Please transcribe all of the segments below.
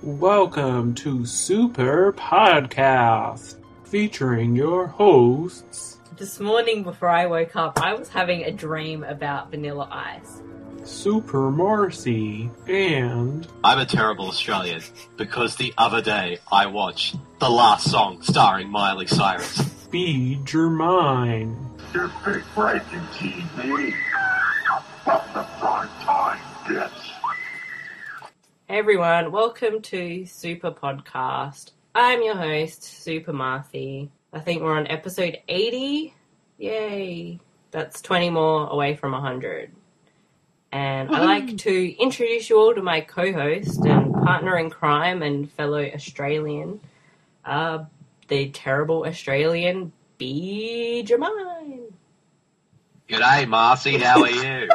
Welcome to Super Podcast, featuring your hosts. This morning before I woke up, I was having a dream about Vanilla Ice. Super Marcy, and... I'm a terrible Australian, because the other day I watched The Last Song starring Miley Cyrus. Feed Your Mind. Your big breaking TV from the prime time, bitch. Hey everyone, welcome to Super Podcast. I'm your host, Super Marcy. I think we're on episode 80. Yay! That's 20 more away from 100. And I'd like to introduce you all to my co-host and partner in crime and fellow Australian, the terrible Australian B. Jermaine. G'day, Marcy, how are you?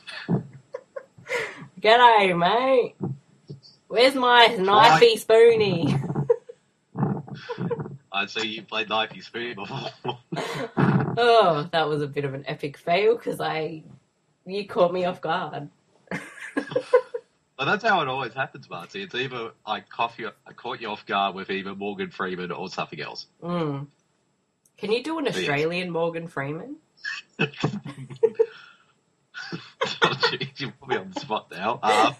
G'day, mate. Where's my knifey spoony? I see you played Knifey Spoon before. Oh, that was a bit of an epic fail because you caught me off guard. Well, that's how it always happens, Marcy. It's either I caught you off guard with either Morgan Freeman or something else. Mm. Can you do an Australian Morgan Freeman? Oh, geez, you put me on the spot now.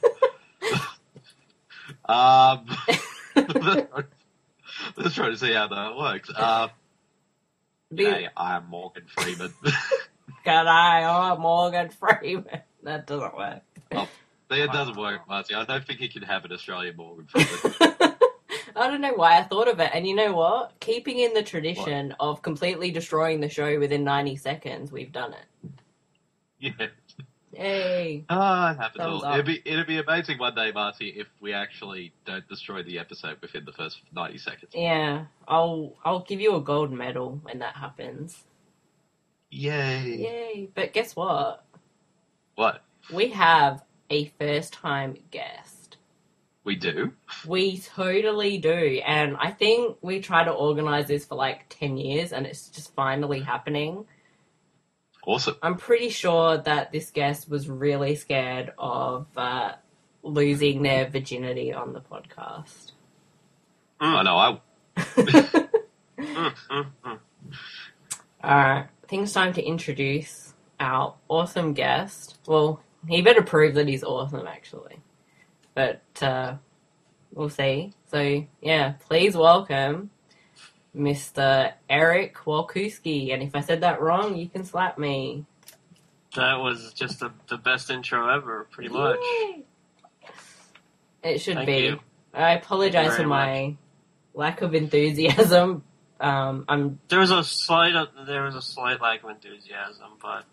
Let's try to see how that works. Hey, I'm Morgan Freeman. G'day, I'm Morgan Freeman. That doesn't work. Oh, it doesn't work, Marcy. I don't think you can have an Australian Morgan Freeman. I don't know why I thought of it. And you know what? Keeping in the tradition of completely destroying the show within 90 seconds, we've done it. Yeah. Yay. It happens Thumbs all. up. It'd be amazing one day, Marcy, if we actually don't destroy the episode within the first 90 seconds. Yeah, I'll give you a gold medal when that happens. Yay. Yay. But guess what? What? We have a first-time guest. We do? We totally do. And I think we tried to organise this for like 10 years and it's just finally happening. Awesome. I'm pretty sure that this guest was really scared of losing their virginity on the podcast. I know, Alright, I think it's time to introduce our awesome guest. Well, he better prove that he's awesome, actually. But we'll see. So, yeah, please welcome Mr. Eric Walkuski. And if I said that wrong, you can slap me. That was just the best intro ever, pretty much. Yay! It should Thank be. you. I apologize Thank you for very my lack of enthusiasm. There was a slight lack of enthusiasm, but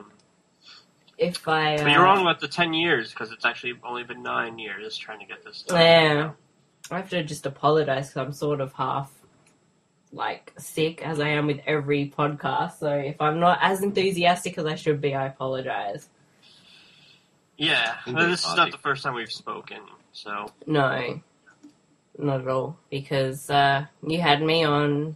If I... but you're wrong about the 10 years, because it's actually only been 9 years trying to get this done. Yeah. I have to just apologize because I'm sort of half, sick as I am with every podcast. So if I'm not as enthusiastic as I should be, I apologize. Yeah, but this is not the first time we've spoken, so... No, not at all. Because you had me on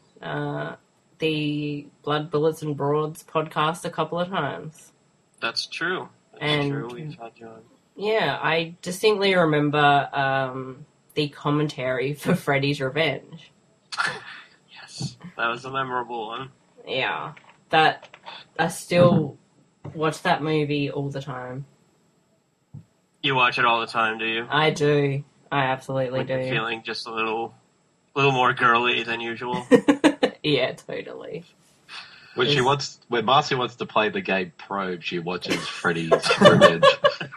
the Blood, Bullets and Broads podcast a couple of times. That's true. And- True, we've had you on. Yeah, I distinctly remember the commentary for Freddy's Revenge. Yes, that was a memorable one. Yeah, that I still watch that movie all the time. You watch it all the time, do you? I do. I absolutely Like, you're do. feeling just a little more girly than usual. Yeah, totally. When Marcy wants to play the game Probe, she watches Freddy's Revenge.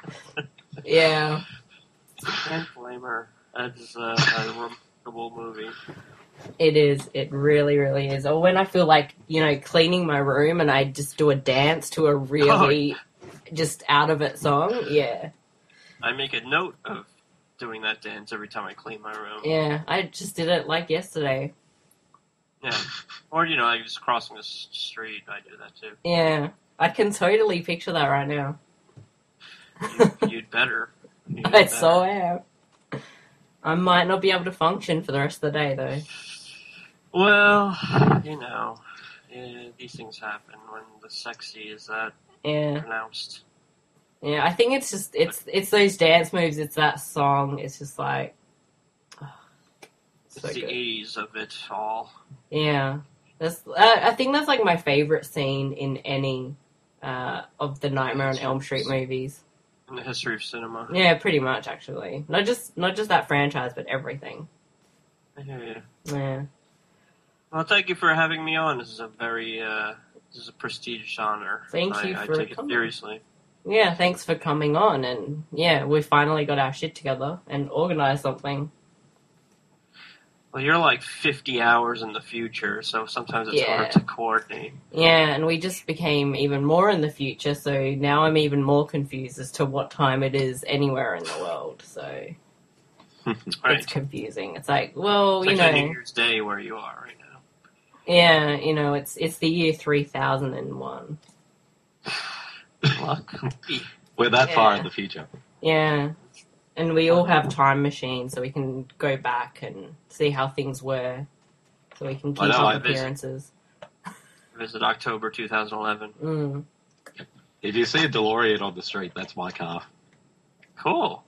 Yeah. Can't blame her. That's a remarkable movie. It is. It really, really is. Or when I feel like, cleaning my room and I just do a dance to a really just out of it song. Yeah. I make a note of doing that dance every time I clean my room. Yeah. I just did it yesterday. Yeah. Or, I was crossing the street. I do that too. Yeah. I can totally picture that right now. You'd better. I so am. I might not be able to function for the rest of the day, though. Well, these things happen when the sexy is that Yeah. pronounced. Yeah, I think it's just it's those dance moves. It's that song. It's just like It's So the good. 80s of it all. Yeah. I think that's like my favorite scene in any of the Nightmare on Elm Street movies. In the history of cinema. Yeah, pretty much actually. Not just that franchise, but everything. I hear you. Yeah. Well, thank you for having me on. This is a prestigious honor. Thank you I for take it coming. seriously. Yeah, thanks for coming on, and yeah, we finally got our shit together and organized something. Well, you're like 50 hours in the future, so sometimes it's Yeah. hard to coordinate. Yeah, and we just became even more in the future, so now I'm even more confused as to what time it is anywhere in the world, so Right. it's confusing. It's like, well, It's you like know, New Year's Day where you are right now. yeah, you know, it's the year 3001. Luck. We're that far Yeah. in the future. Yeah, and we all have time machines, so we can go back and see how things were, so we can I keep know, up I visit- appearances. Visit October 2011. Mm. If you see a DeLorean on the street, that's my car. Cool.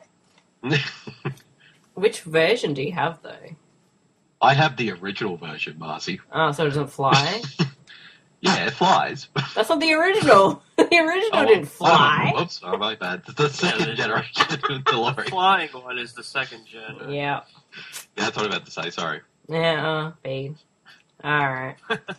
Which version do you have, though? I have the original version, Marcy. Oh, so it doesn't fly? Yeah, it flies. That's not the original. The original didn't fly. Oops, oh, my bad. The second generation DeLorean. Flying one is the second gen. Yeah. Yeah, that's what I meant to say, sorry. Yeah, B. Alright.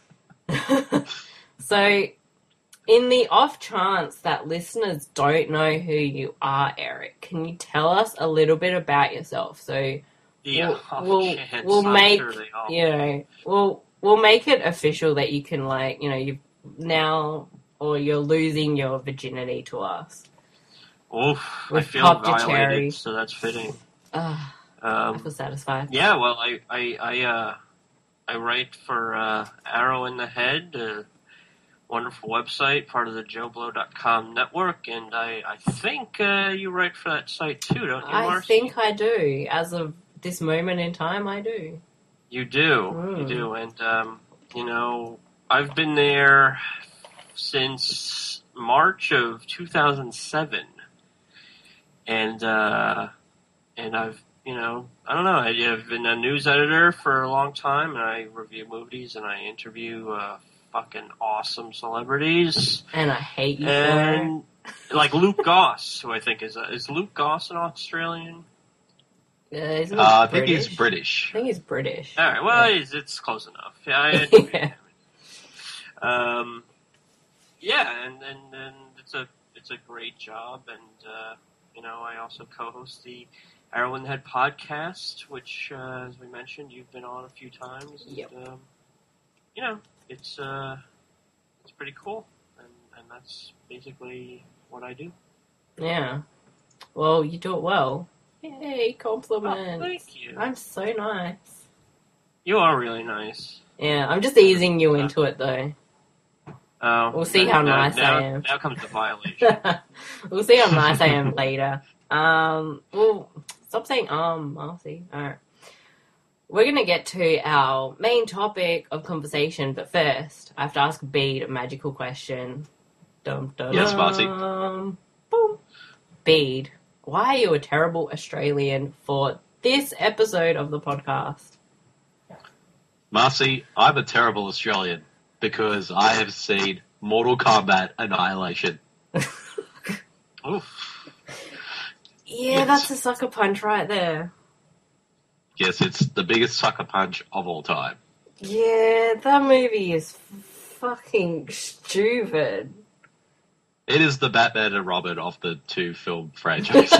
So, in the off chance that listeners don't know who you are, Eric, can you tell us a little bit about yourself? So, Yeah, we'll make, you we'll make it official that you can, like, you know, you've now, or you're losing your virginity to us. Oof, I We've feel popped a cherry. violated, so that's fitting. I feel satisfied. Yeah, well, I write for Arrow in the Head, a wonderful website, part of the JoeBlow.com network, and I think you write for that site too, don't you, I Marcy? think I do. As of this moment in time, I do. You do, you do, and you know, I've been there since March of 2007, and I've, you know, I don't know, I've been a news editor for a long time, and I review movies and I interview fucking awesome celebrities, And I hate you for and like Luke Goss, who I think is Luke Goss an Australian? it. Isn't he I think he's British. I think he's British. All right, well, it's close enough. Yeah, I interviewed him. Yeah, and it's a great job, and you know, I also co-host the Arrow in the Head podcast, which, as we mentioned, you've been on a few times. And, Yep. you know, it's pretty cool, and that's basically what I do. Yeah. Well, you do it well. Yay, Oh, compliment. thank you. I'm so nice. You are really nice. Yeah, I'm just easing you into it, though. We'll see how nice I am. Now comes the violation. We'll see how nice I am later. Well, stop saying Marcy. Alright. We're gonna get to our main topic of conversation, but first, I have to ask Bede a magical question. Dum, dum, Yes, Marcy. Boom. Bede, why are you a terrible Australian for this episode of the podcast? Marcy, I'm a terrible Australian because I have seen Mortal Kombat Annihilation. Oof. Yeah, Yes. that's a sucker punch right there. Yes, it's the biggest sucker punch of all time. Yeah, that movie is fucking stupid. It is the Batman and Robin of the two film franchises.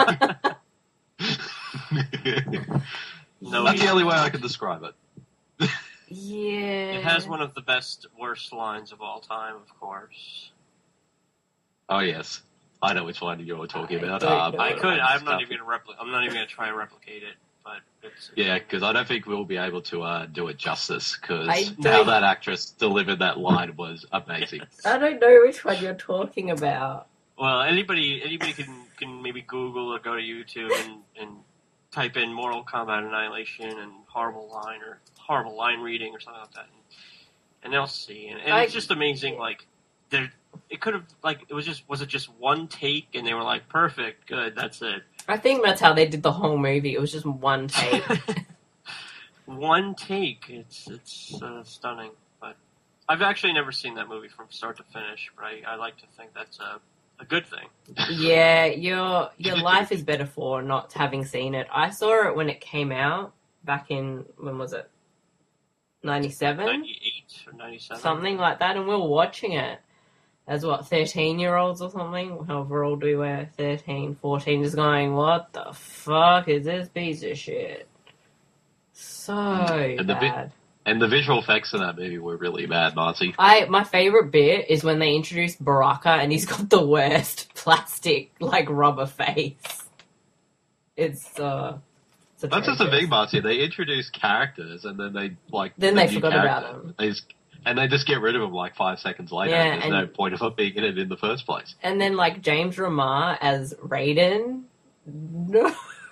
No, That's the only way I can describe it. Yeah. it has one of the best, worst lines of all time, of course. Oh yes, I know which one you're talking I about. don't know. I could. I'm not stuff. even gonna I'm not even gonna try and replicate it. But it's Yeah, because I don't think we'll be able to do it justice. I Because don't- how that actress delivered that line was amazing. I don't know which one you're talking about. Well, anybody can maybe Google or go to YouTube and type in Mortal Kombat Annihilation and horrible line reading or something like that, and they'll see. And it's just amazing. Like it could have was it just one take and they were like perfect, good, that's it. I think that's how they did the whole movie. It was just one take. one take. It's stunning. But I've actually never seen that movie from start to finish. But I like to think that's a good thing. Yeah, your life is better for not having seen it. I saw it when it came out back in, when was it? 97? 98 or 97. Something like that, and we were watching it as, 13-year-olds or something? However old we were, 13, 14, just going, what the fuck is this piece of shit? So bad. And the visual effects in that movie were really bad, Marty. My favourite bit is when they introduced Baraka and he's got the worst plastic, rubber face. It's That's just the thing, Marty. They introduce characters and then they, Then they forgot about them. And they just get rid of them 5 seconds later. Yeah, There's no point of it being in it in the first place. And then, James Remar as Raiden? No.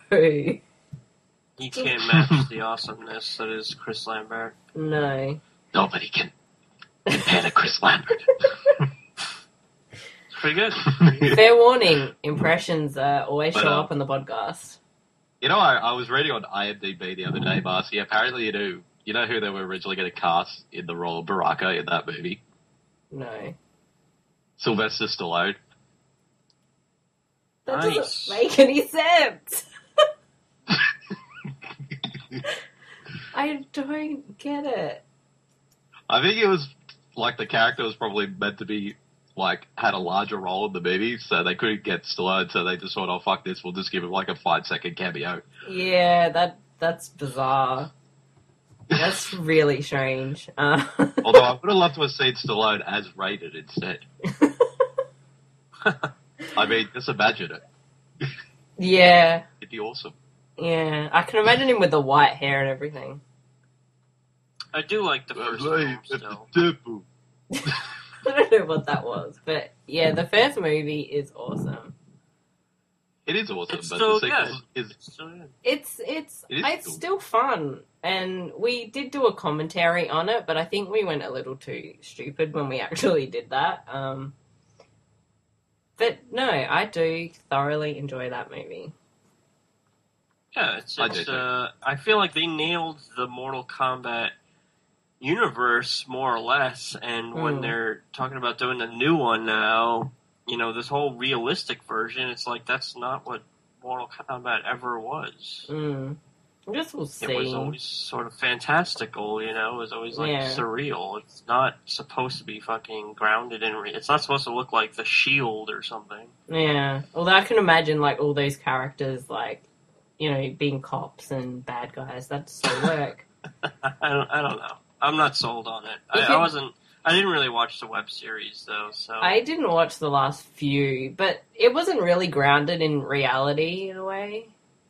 He can't match the awesomeness that is Chris Lambert. No. Nobody can compare to Chris Lambert. Pretty good. Fair warning, impressions always show up on the podcast. You know, I was reading on IMDb the other day, Marcy. Apparently, you know who they were originally going to cast in the role of Baraka in that movie? No. Sylvester Stallone. That Nice. doesn't make any sense. I don't get it. I think it was the character was probably meant to be had a larger role in the movie, so they couldn't get Stallone, so they just thought, oh fuck this, we'll just give him a 5-second cameo. Yeah, that's bizarre. That's really strange. Although I would have loved to have seen Stallone as Raiden instead. I mean, just imagine it. Yeah. It'd be awesome. Yeah, I can imagine him with the white hair and everything. I do like the first film still. I don't know what that was, but yeah, the first movie is awesome. It is awesome, It's but still the sequel good. is... It's still good. It's cool. still fun, and we did do a commentary on it, but I think we went a little too stupid when we actually did that. But no, I do thoroughly enjoy that movie. Yeah, I feel like they nailed the Mortal Kombat universe more or less, and when they're talking about doing a new one now, this whole realistic version, it's that's not what Mortal Kombat ever was. I guess we'll see. It was always sort of fantastical, it was always surreal. It's not supposed to be fucking grounded in it's not supposed to look like The Shield or something. Yeah, although I can imagine all those characters being cops and bad guys. That still work. I don't know. I'm not sold on it. I didn't really watch the web series though, so I didn't watch the last few, but it wasn't really grounded in reality in a way.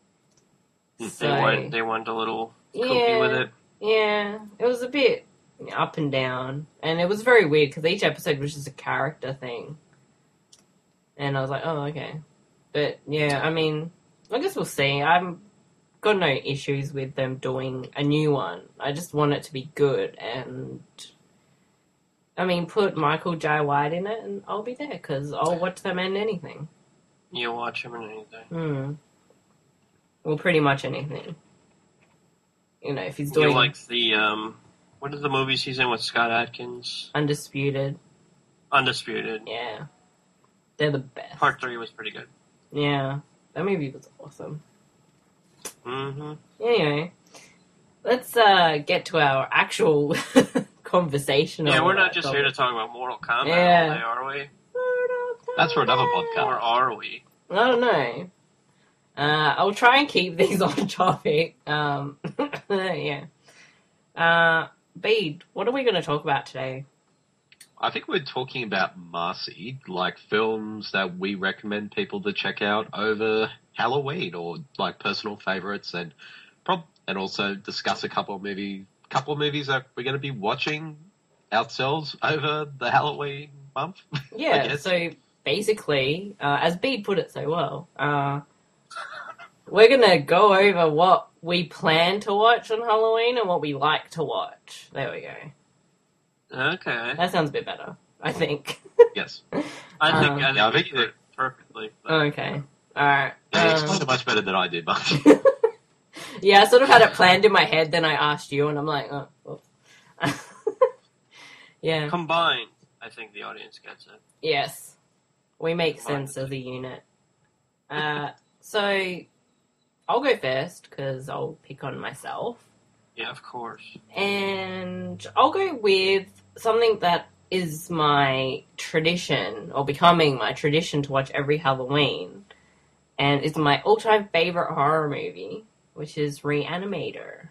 They went a little kooky with it. Yeah, it was a bit up and down, and it was very weird because each episode was just a character thing, and I was like, oh, okay. But yeah, I mean, I guess we'll see. I've got no issues with them doing a new one. I just want it to be good, and I mean, put Michael J. White in it, and I'll be there because I'll watch them in anything. You watch him in anything. Well, pretty much anything. If he's doing... You like the, what are the movies he's in with Scott Adkins? Undisputed. Yeah. They're the best. Part 3 was pretty good. Yeah. That movie was awesome. Mm-hmm. Anyway, let's get to our actual conversation. Yeah, we're not just here to talk about Mortal Kombat all day, are we? That's for another podcast. Or are we? I don't know. I'll try and keep these on topic. Yeah. Bede, what are we going to talk about today? I think we're talking about Marcy, films that we recommend people to check out over Halloween, or personal favorites, and also discuss a couple of movies that we're going to be watching ourselves over the Halloween month. Yeah. So basically, as Bede put it so well, we're going to go over what we plan to watch on Halloween and what we like to watch. There we go. Okay. That sounds a bit better, I think. Yes. I think you did it perfectly. But... Okay. Alright. Yeah, you explained it much better than I did, Marcy. Yeah, I sort of had it planned in my head, then I asked you, and I'm like, oh, whoops. Yeah. Combined, I think the audience gets it. Yes. We make Combined. sense as a unit. So, I'll go first, because I'll pick on myself. Yeah, of course. And I'll go with something that is my tradition, or becoming my tradition to watch every Halloween. And it's my all-time favorite horror movie, which is Reanimator.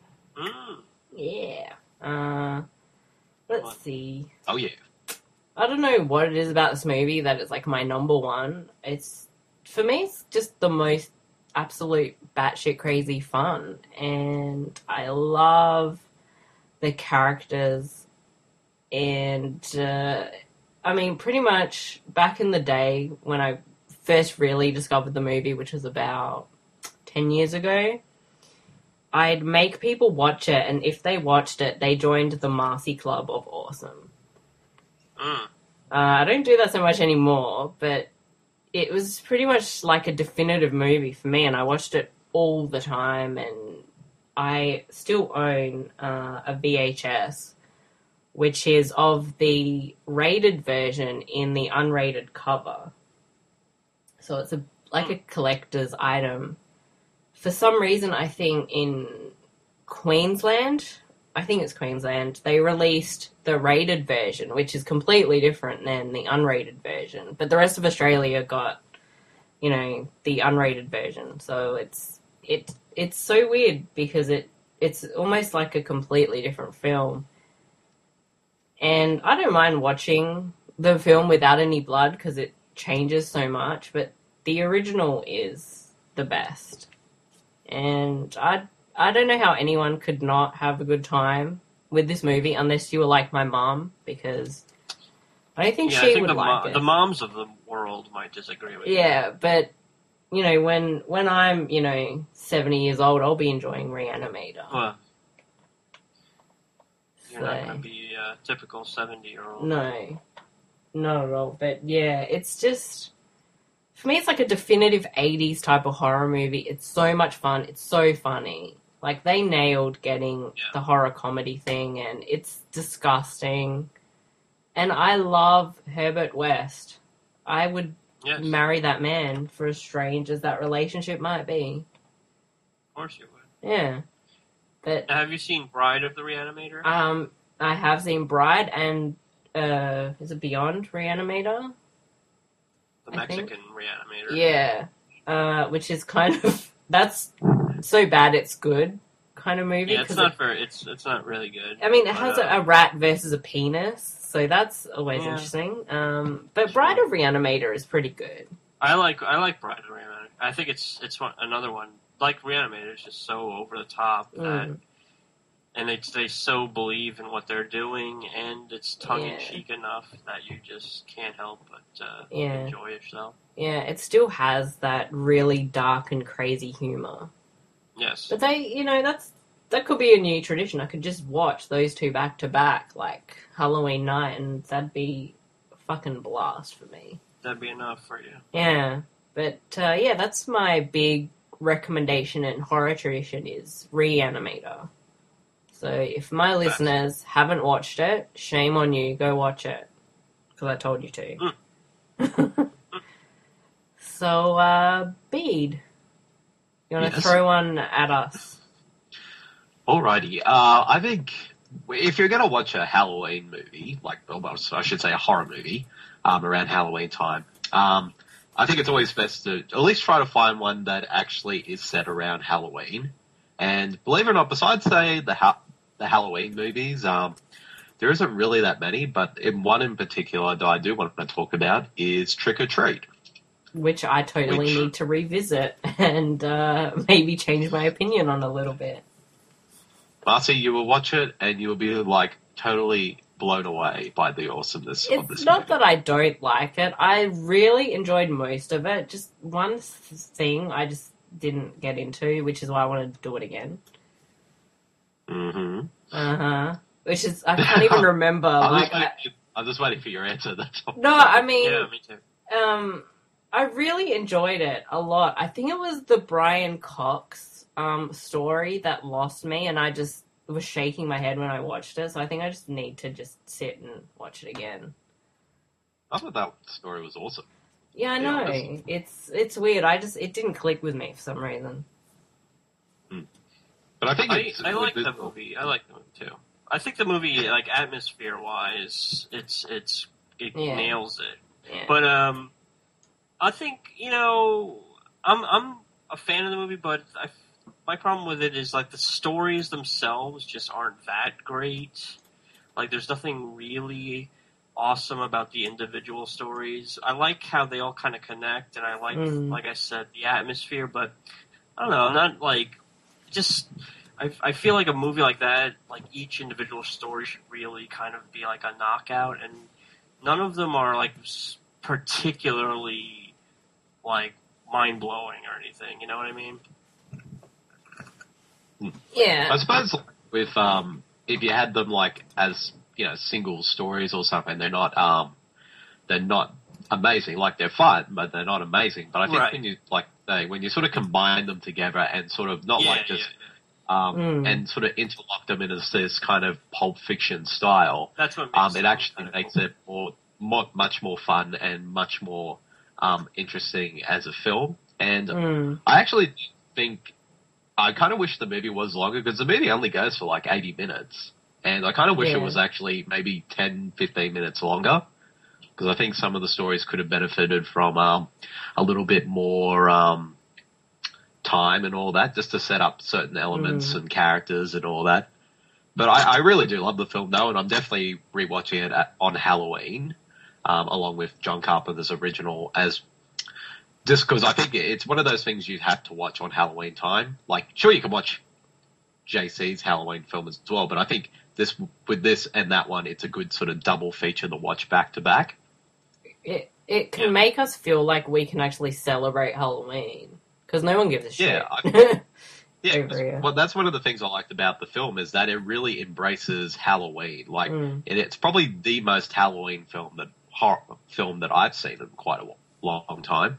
Yeah. Let's see. Oh, yeah. I don't know what it is about this movie that it's like my number one. For me, it's just the most absolute batshit crazy fun. And I love the characters. And, I mean, pretty much back in the day when I first really discovered the movie, which was about 10 years ago, I'd make people watch it, and if they watched it, they joined the Marcy Club of Awesome. I don't do that so much anymore, but it was pretty much like a definitive movie for me, and I watched it all the time, and I still own a VHS, which is of the rated version in the unrated cover. So it's like a collector's item. For some reason, I think in Queensland, they released the rated version, which is completely different than the unrated version. But the rest of Australia got, the unrated version. So it's so weird because it's almost like a completely different film. And I don't mind watching the film without any blood because it changes so much, but the original is the best. And I don't know how anyone could not have a good time with this movie unless you were like my mom, because I don't think she would like it. The moms of the world might disagree with you. Yeah, but, when I'm, 70 years old, I'll be enjoying Reanimator. Well, you're not going to be a typical 70-year-old. No, not at all. But, yeah, it's just... For me, it's like a definitive 80s type of horror movie. It's so much fun. It's so funny. Like, they nailed getting the horror comedy thing, and it's disgusting. And I love Herbert West. I would marry that man, for as strange as that relationship might be. Of course you would. Yeah. But have you seen Bride of the Reanimator? I have seen Bride and, is it Beyond Reanimator? The Mexican Reanimator. Yeah. Which is kind of, that's so bad it's good kind of movie. Yeah, it's not really good. I mean, it has a rat versus a penis, so that's always interesting. But Bride of Reanimator is pretty good. I like Bride of Reanimator. I think it's another one. Like Reanimator, it's just so over the top that, and they so believe in what they're doing, and it's tongue-in-cheek enough that you just can't help but enjoy yourself. Yeah, it still has that really dark and crazy humor. Yes. But that could be a new tradition. I could just watch those two back to back, like Halloween night, and that'd be a fucking blast for me. That'd be enough for you. Yeah. But, that's my big recommendation in horror tradition is Reanimator. So if my listeners haven't watched it, shame on you. Go watch it. Because I told you to. So, Bede, you want to throw one at us? Alrighty. I think if you're going to watch a Halloween movie, I should say a horror movie, around Halloween time, I think it's always best to at least try to find one that actually is set around Halloween. And believe it or not, besides, say, the Halloween movies, there isn't really that many, but one in particular that I do want to talk about is Trick or Treat. Which I totally need to revisit and maybe change my opinion on a little bit. Marcy, you will watch it and you will be, totally blown away by the awesomeness of this It's not movie. that I don't like it. I really enjoyed most of it. Just one thing I just didn't get into, which is why I wanted to do it again. Mm-hmm. Uh-huh. Which is, I can't even remember. I'm just waiting for your answer. That's all. No, I mean... Yeah, me too. I really enjoyed it a lot. I think it was the Brian Cox story that lost me, and I just was shaking my head when I watched it. So I think I just need to just sit and watch it again. I thought that story was awesome. Yeah, I know. It's weird. It didn't click with me for some reason. But I think I like the movie. I like the movie too. I think the movie, like atmosphere wise, it nails it. Yeah. But I think I'm a fan of the movie, but my problem with it is like the stories themselves just aren't that great. Like there's nothing really awesome about the individual stories. I like how they all kind of connect, and I like I said, the atmosphere. But I don't know. I'm not like just. I feel like a movie like that, like each individual story should really kind of be like a knockout, and none of them are like particularly like mind blowing or anything. You know what I mean? Yeah. I suppose with if you had them like as single stories or something, they're not amazing. Like they're fun, but they're not amazing. But I think when you sort of combine them together and sort of not and sort of interlock them in this kind of Pulp Fiction style. That's what makes it actually makes it much more fun and much more interesting as a film. And I actually think I kind of wish the movie was longer because the movie only goes for like 80 minutes. And I kind of wish it was actually maybe 10, 15 minutes longer because I think some of the stories could have benefited from a little bit more time and all that, just to set up certain elements and characters and all that. But I really do love the film though, and I'm definitely rewatching it on Halloween, along with John Carpenter's original, just because I think it's one of those things you have to watch on Halloween time. Like, sure, you can watch JC's Halloween film as well, but I think with this and that one, it's a good sort of double feature to watch back to back. It can make us feel like we can actually celebrate Halloween. Because no one gives a shit. Well, that's one of the things I liked about the film is that it really embraces Halloween. Like, it's probably the most Halloween horror film that I've seen in quite a long time.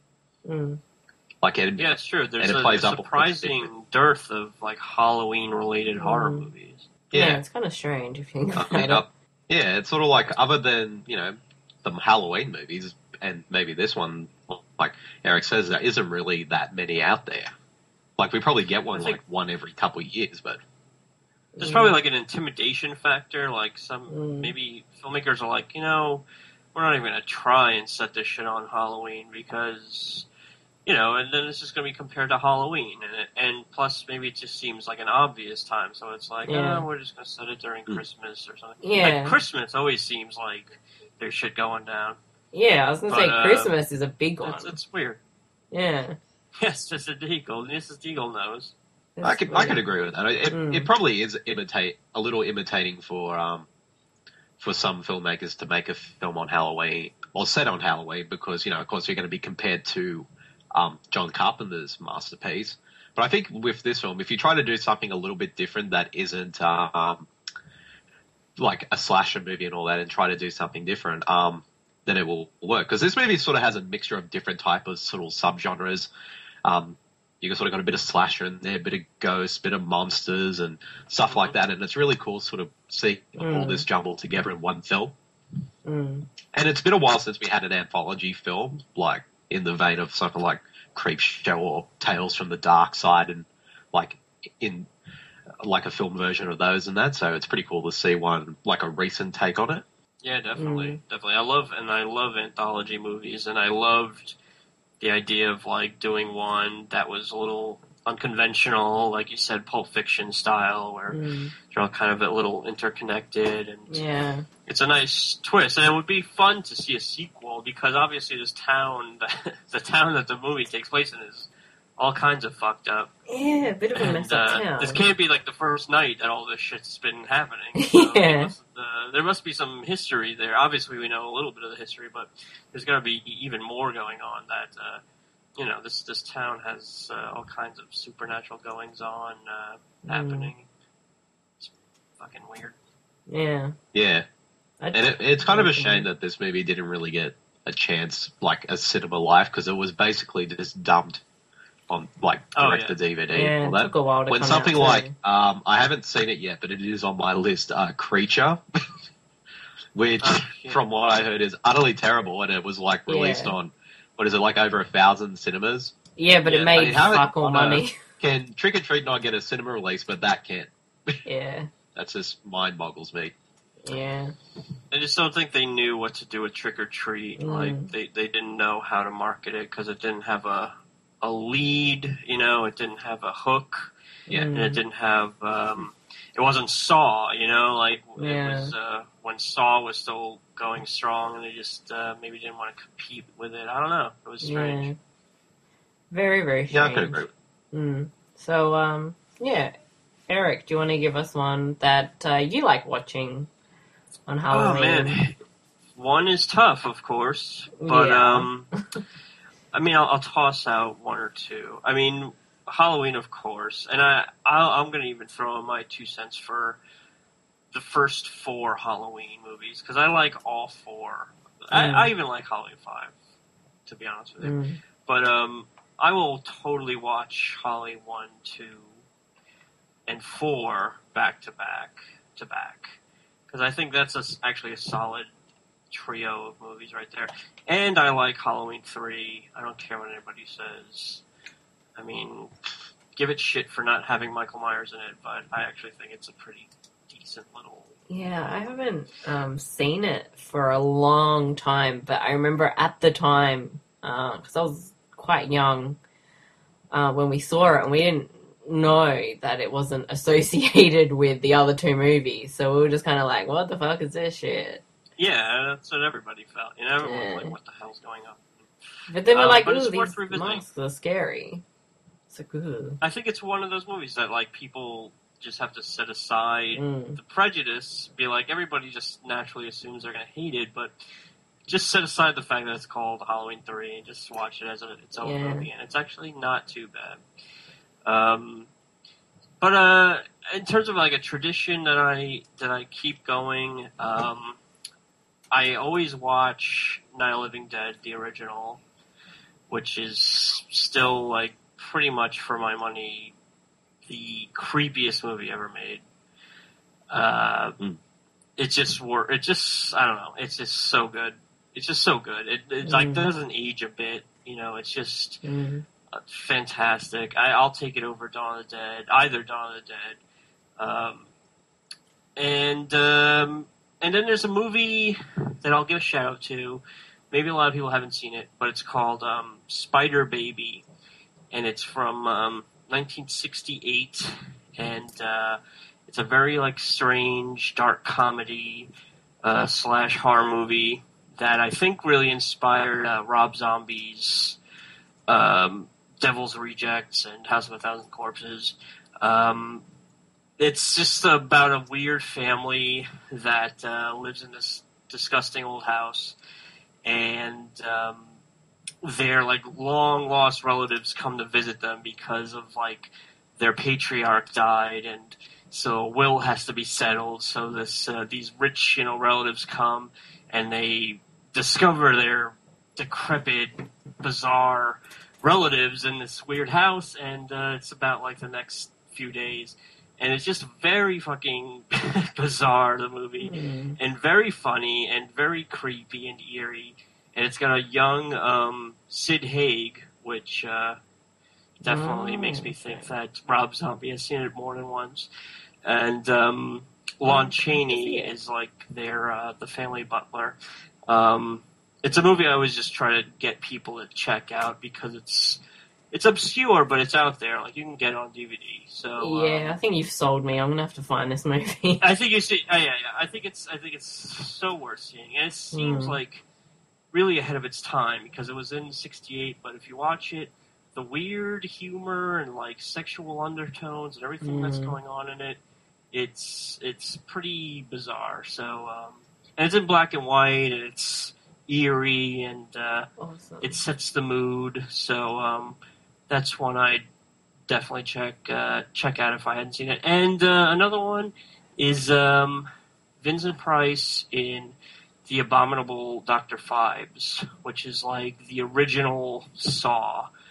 Like, it's true. There's a surprising dearth of like Halloween-related horror movies. Yeah, it's kind of strange if you think about it. Yeah, it's sort of like other than the Halloween movies, and maybe this one. Like Eric says, there isn't really that many out there. Like, we probably get one every couple of years, but... There's probably, like, an intimidation factor. Like, maybe filmmakers are like, we're not even going to try and set this shit on Halloween because, and then it's just going to be compared to Halloween. And plus, maybe it just seems like an obvious time. So it's like, we're just going to set it during Christmas or something. Yeah. Like, Christmas always seems like there's shit going down. Yeah, I was going to say Christmas is a big one. It's weird. Yeah. Yes, Mrs. Deagle. Mrs. Deagle knows. I could agree with that. It probably is a little imitating for some filmmakers to make a film on Halloween or set on Halloween because of course you're going to be compared to John Carpenter's masterpiece. But I think with this film, if you try to do something a little bit different that isn't like a slasher movie and all that, and try to do something different, then it will work. Because this movie sort of has a mixture of different type of sort of subgenres. You sort of got a bit of slasher in there, a bit of ghosts, a bit of monsters and stuff like that. And it's really cool sort of see all this jumbled together in one film. And it's been a while since we had an anthology film, like in the vein of something like Creepshow or Tales from the Dark Side, and like in like a film version of those and that. So it's pretty cool to see one, like a recent take on it. Yeah, definitely. Definitely. I love anthology movies, and I loved the idea of like doing one that was a little unconventional, like you said, Pulp Fiction style, where they're all kind of a little interconnected, and it's a nice twist. And it would be fun to see a sequel because obviously this town, the town that the movie takes place in, is all kinds of fucked up. Yeah, a bit of a mess up town. This can't be like the first night that all this shit's been happening. So there must be some history there. Obviously, we know a little bit of the history, but there's got to be even more going on that, this town has all kinds of supernatural goings on happening. It's fucking weird. Yeah. Yeah. And it's kind of a shame that this movie didn't really get a chance, like a cinema life, because it was basically just dumped on like Oh, direct to DVD. Yeah, All it that. took a while to When come something out, like too. I haven't seen it yet, but it is on my list. Creature, which Yeah. from what I heard is utterly terrible, and it was like released Yeah. on what is it, like over 1,000 cinemas. Yeah, but Yeah, it I made mean, how fuck all on money. earth can Trick or Treat not get a cinema release, but that can? Yeah, That's just mind boggles me. yeah. I just don't think they knew what to do with Trick or Treat. Mm. Like they didn't know how to market it because it didn't have a lead. You know, it didn't have a hook, Yeah. and it didn't have. It wasn't Saw. You know, like Yeah. it was when Saw was still going strong, and they just maybe didn't want to compete with it. I don't know. It was strange. Yeah. Very, very Yeah, I strange. could agree. So, yeah. Eric, do you want to give us one that you like watching on Oh Halloween? man, one is tough, of course, but Yeah. I mean, I'll toss out one or two. I mean, Halloween, of course, and I'm going to even throw in my 2 cents for the first 4 Halloween movies because I like all 4. I even like Halloween 5, to be honest with you. Mm. But I will totally watch Halloween 1, 2, and 4 back to back because I think that's actually a solid trio of movies right there. And I like Halloween 3. I don't care what anybody says. I mean, give it shit for not having Michael Myers in it, but I actually think it's a pretty decent little... Yeah, I haven't seen it for a long time, but I remember at the time, because I was quite young when we saw it, and we didn't know that it wasn't associated with the other 2 movies, so we were just kind of like, what the fuck is this shit? Yeah, that's what everybody felt. You know, everyone was Yeah. like, what the hell's going on? But then we're like, but ooh, it's these worth revisiting. masks are scary. It's like, ooh. I think it's one of those movies that, like, people just have to set aside Mm. the prejudice, be like, everybody just naturally assumes they're going to hate it, but just set aside the fact that it's called Halloween 3 and just watch it as its own Yeah. movie, and it's actually not too bad. But in terms of like a tradition that I keep going, I always watch Night of the Living Dead, the original, which is still like pretty much for my money the creepiest movie ever made. It just I don't know. It's just so good. It's just so good. It like doesn't age a bit. You know, it's just fantastic. I'll take it over Dawn of the Dead, either Dawn of the Dead. And then there's a movie that I'll give a shout out to. Maybe a lot of people haven't seen it, but it's called Spider Baby, and it's from 1968, and it's a very like strange, dark comedy / horror movie that I think really inspired Rob Zombie's Devil's Rejects and House of a Thousand Corpses. It's just about a weird family that lives in this disgusting old house, and their like long lost relatives come to visit them because of like their patriarch died, and so a will has to be settled. So these rich relatives come and they discover their decrepit, bizarre relatives in this weird house, and it's about like the next few days. And it's just very fucking bizarre, the movie, and very funny and very creepy and eerie. And it's got a young Sid Haig, which definitely makes me think that Rob Zombie has seen it more than once. And Lon Chaney is like the family butler. It's a movie I always just try to get people to check out because it's obscure, but it's out there. Like you can get it on DVD. So Yeah, I think you've sold me. I'm gonna have to find this movie. I think you see. Yeah. I think it's so worth seeing, and it seems like really ahead of its time because it was in '68. But if you watch it, the weird humor and like sexual undertones and everything that's going on in it, it's pretty bizarre. So and it's in black and white, and it's eerie, and Awesome. it sets the mood. So that's one I'd definitely check out if I hadn't seen it. And another one is Vincent Price in The Abominable Dr. Phibes, which is like the original Saw.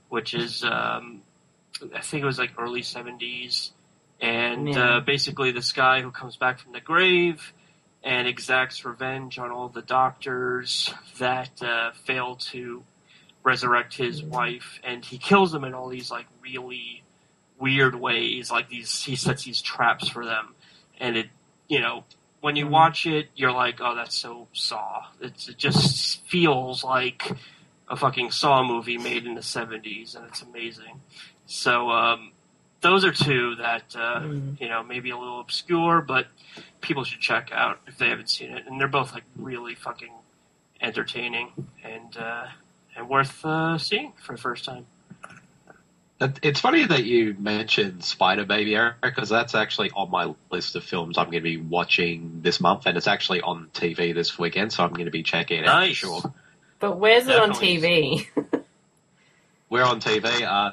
which is I think it was like early 70s, and Yeah. basically this guy who comes back from the grave and exacts revenge on all the doctors that fail to resurrect his wife, and he kills them in all these like really weird ways. Like he sets these traps for them, and it, when you watch it, you're like, oh, that's so Saw. It just feels like a fucking Saw movie made in the 70s, and it's amazing. So those are two that maybe a little obscure, but people should check out if they haven't seen it. And they're both like really fucking entertaining and worth seeing for the first time. It's funny that you mentioned Spider Baby, Eric, because that's actually on my list of films I'm going to be watching this month, and it's actually on TV this weekend, so I'm going to be checking it out for sure. But where's it on Definitely. TV? We're on TV,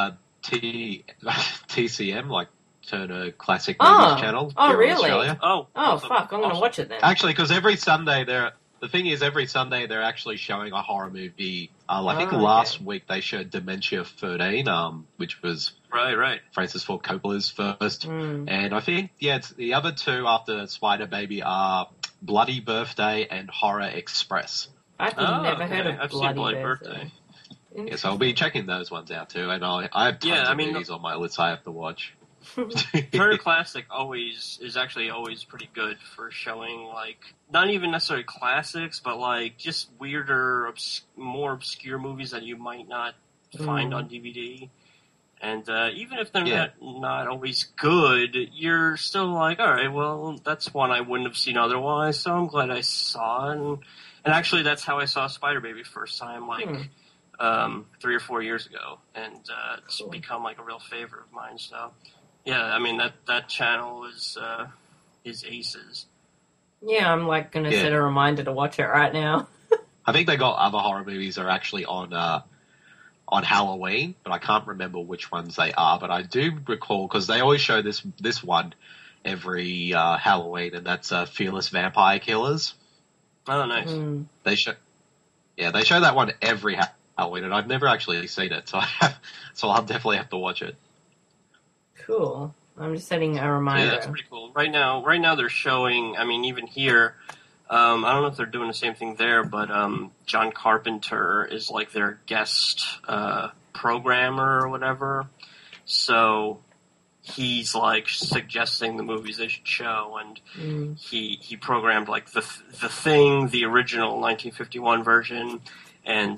TCM, like Turner Classic Movies Channel. Oh, here in really? Australia. Oh, Oh, fuck, I'm going to watch it then. Actually, because every Sunday the thing is, every Sunday they're actually showing a horror movie. I think last week they showed Dementia 13, which was Right. Francis Ford Coppola's first. And I think, it's the other two after Spider Baby are Bloody Birthday and Horror Express. I've never heard of I've seen Bloody Bloody Birthday. Yeah, so I'll be checking those ones out too. And I have tons of movies on my list I have to watch. Turner Classic is actually always pretty good for showing, like, not even necessarily classics, but like just weirder, more obscure movies that you might not find on DVD. And even if they're not always good, you're still like, all right, well, that's one I wouldn't have seen otherwise, so I'm glad I saw it. And actually, that's how I saw Spider Baby first time, like 3 or 4 years ago, and it's become like a real favorite of mine. So, yeah, I mean that channel is aces. Yeah, I'm like going to set a reminder to watch it right now. I think they got other horror movies that are actually on Halloween, but I can't remember which ones they are. But I do recall, because they always show this one every Halloween, and that's Fearless Vampire Killers. Oh, nice. They show that one every Halloween, and I've never actually seen it, so I'll definitely have to watch it. Cool. I'm just setting a reminder. Yeah, that's pretty cool. Right now they're showing, I mean, even here, I don't know if they're doing the same thing there, but John Carpenter is like their guest programmer or whatever. So he's like suggesting the movies they should show, and he programmed like the Thing, the original 1951 version, and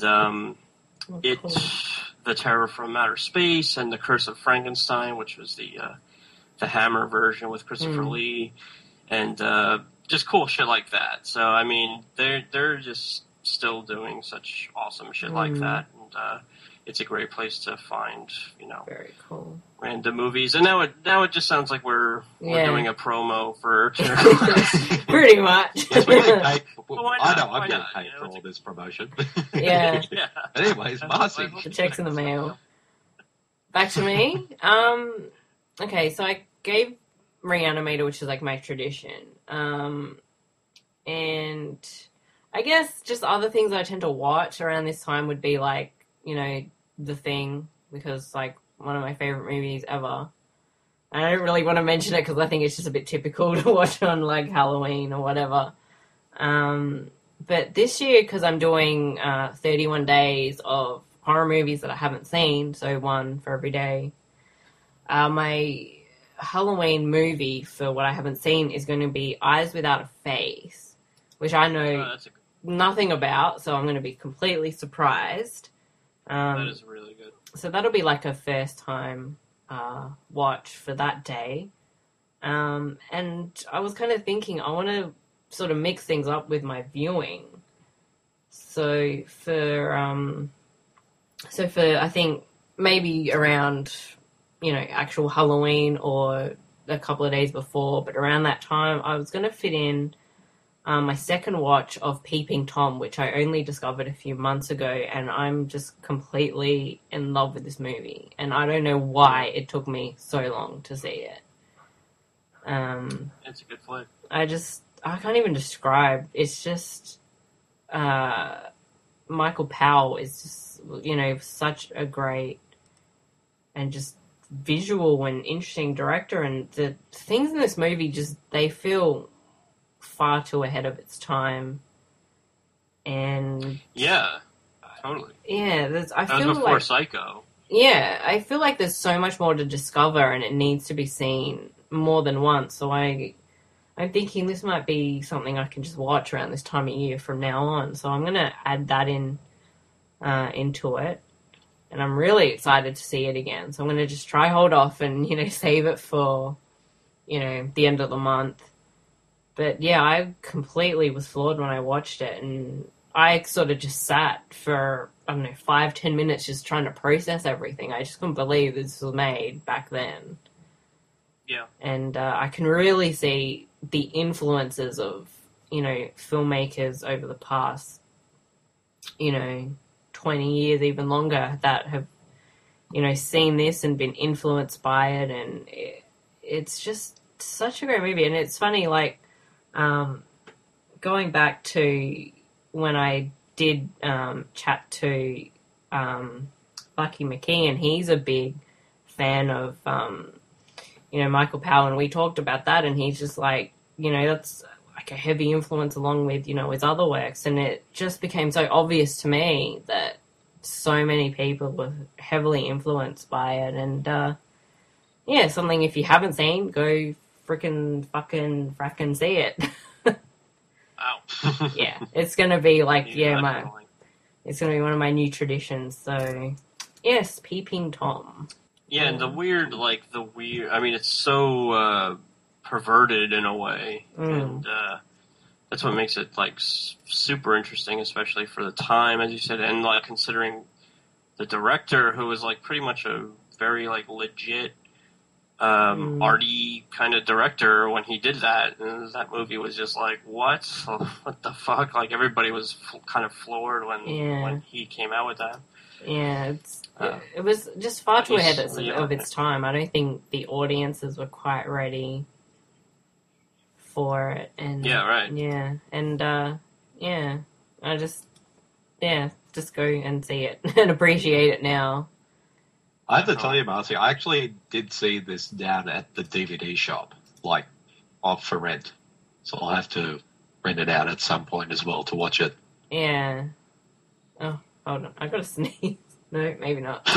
The Terror from Outer Space, and The Curse of Frankenstein, which was the Hammer version with Christopher Lee, and just cool shit like that. So I mean, they're just still doing such awesome shit like that, and it's a great place to find, very cool random movies. And now it just sounds like we're doing a promo for pretty much. Yes, we get paid. Why I not? know, Why I'm getting not? paid for all this promotion. Yeah. Yeah. Anyways, Marcy. The check's in the mail. Back to me. Okay, so I gave Reanimator, which is like my tradition. And I guess just other things I tend to watch around this time would be like, The Thing, because like one of my favorite movies ever. And I don't really want to mention it because I think it's just a bit typical to watch on like Halloween or whatever. But this year, because I'm doing 31 days of horror movies that I haven't seen, so one for every day, my Halloween movie for what I haven't seen is going to be Eyes Without a Face, which I know nothing about, so I'm going to be completely surprised. That is really good. So that'll be like a first time watch for that day. And I was kind of thinking I want to sort of mix things up with my viewing. So for I think maybe around, actual Halloween or a couple of days before, but around that time I was going to fit in my second watch of Peeping Tom, which I only discovered a few months ago, and I'm just completely in love with this movie. And I don't know why it took me so long to see it. It's a good flick. I can't even describe. It's just, Michael Powell is just, such a great and just visual and interesting director, and the things in this movie they feel far too ahead of its time. And yeah, totally. Yeah, that was before Psycho. Yeah, I feel like there's so much more to discover, and it needs to be seen more than once. So I'm thinking this might be something I can just watch around this time of year from now on. So I'm going to add that into it. And I'm really excited to see it again. So I'm going to just try hold off and, save it for, the end of the month. But yeah, I completely was floored when I watched it. And I sort of just sat for, 5-10 minutes just trying to process everything. I just couldn't believe this was made back then. Yeah. And I can really see the influences of, filmmakers over the past, 20 years, even longer, that have, seen this and been influenced by it. And it's just such a great movie. And it's funny, like, going back to when I did chat to Lucky McKee, and he's a big fan of, Michael Powell, and we talked about that, and he's just like, that's like a heavy influence along with, his other works, and it just became so obvious to me that so many people were heavily influenced by it, and something if you haven't seen, go fracking see it. Wow. Yeah, it's gonna be like, Definitely. it's gonna be one of my new traditions. So, yes, Peeping Tom. Yeah, and the weird, I mean, it's so perverted in a way, and that's what makes it, super interesting, especially for the time, as you said, and, considering the director, who was, pretty much a very, legit, arty kind of director when he did that, and that movie was just what? What the fuck? Everybody was kind of floored when he came out with that. Yeah, it was just far too ahead of its time. I don't think the audiences were quite ready for it. And yeah, right. Yeah, and I just go and see it and appreciate it now. I have to tell you, Marcy, I actually did see this down at the DVD shop, off for rent. So I'll have to rent it out at some point as well to watch it. Yeah. Oh, hold on. I got to sneeze. No, maybe not.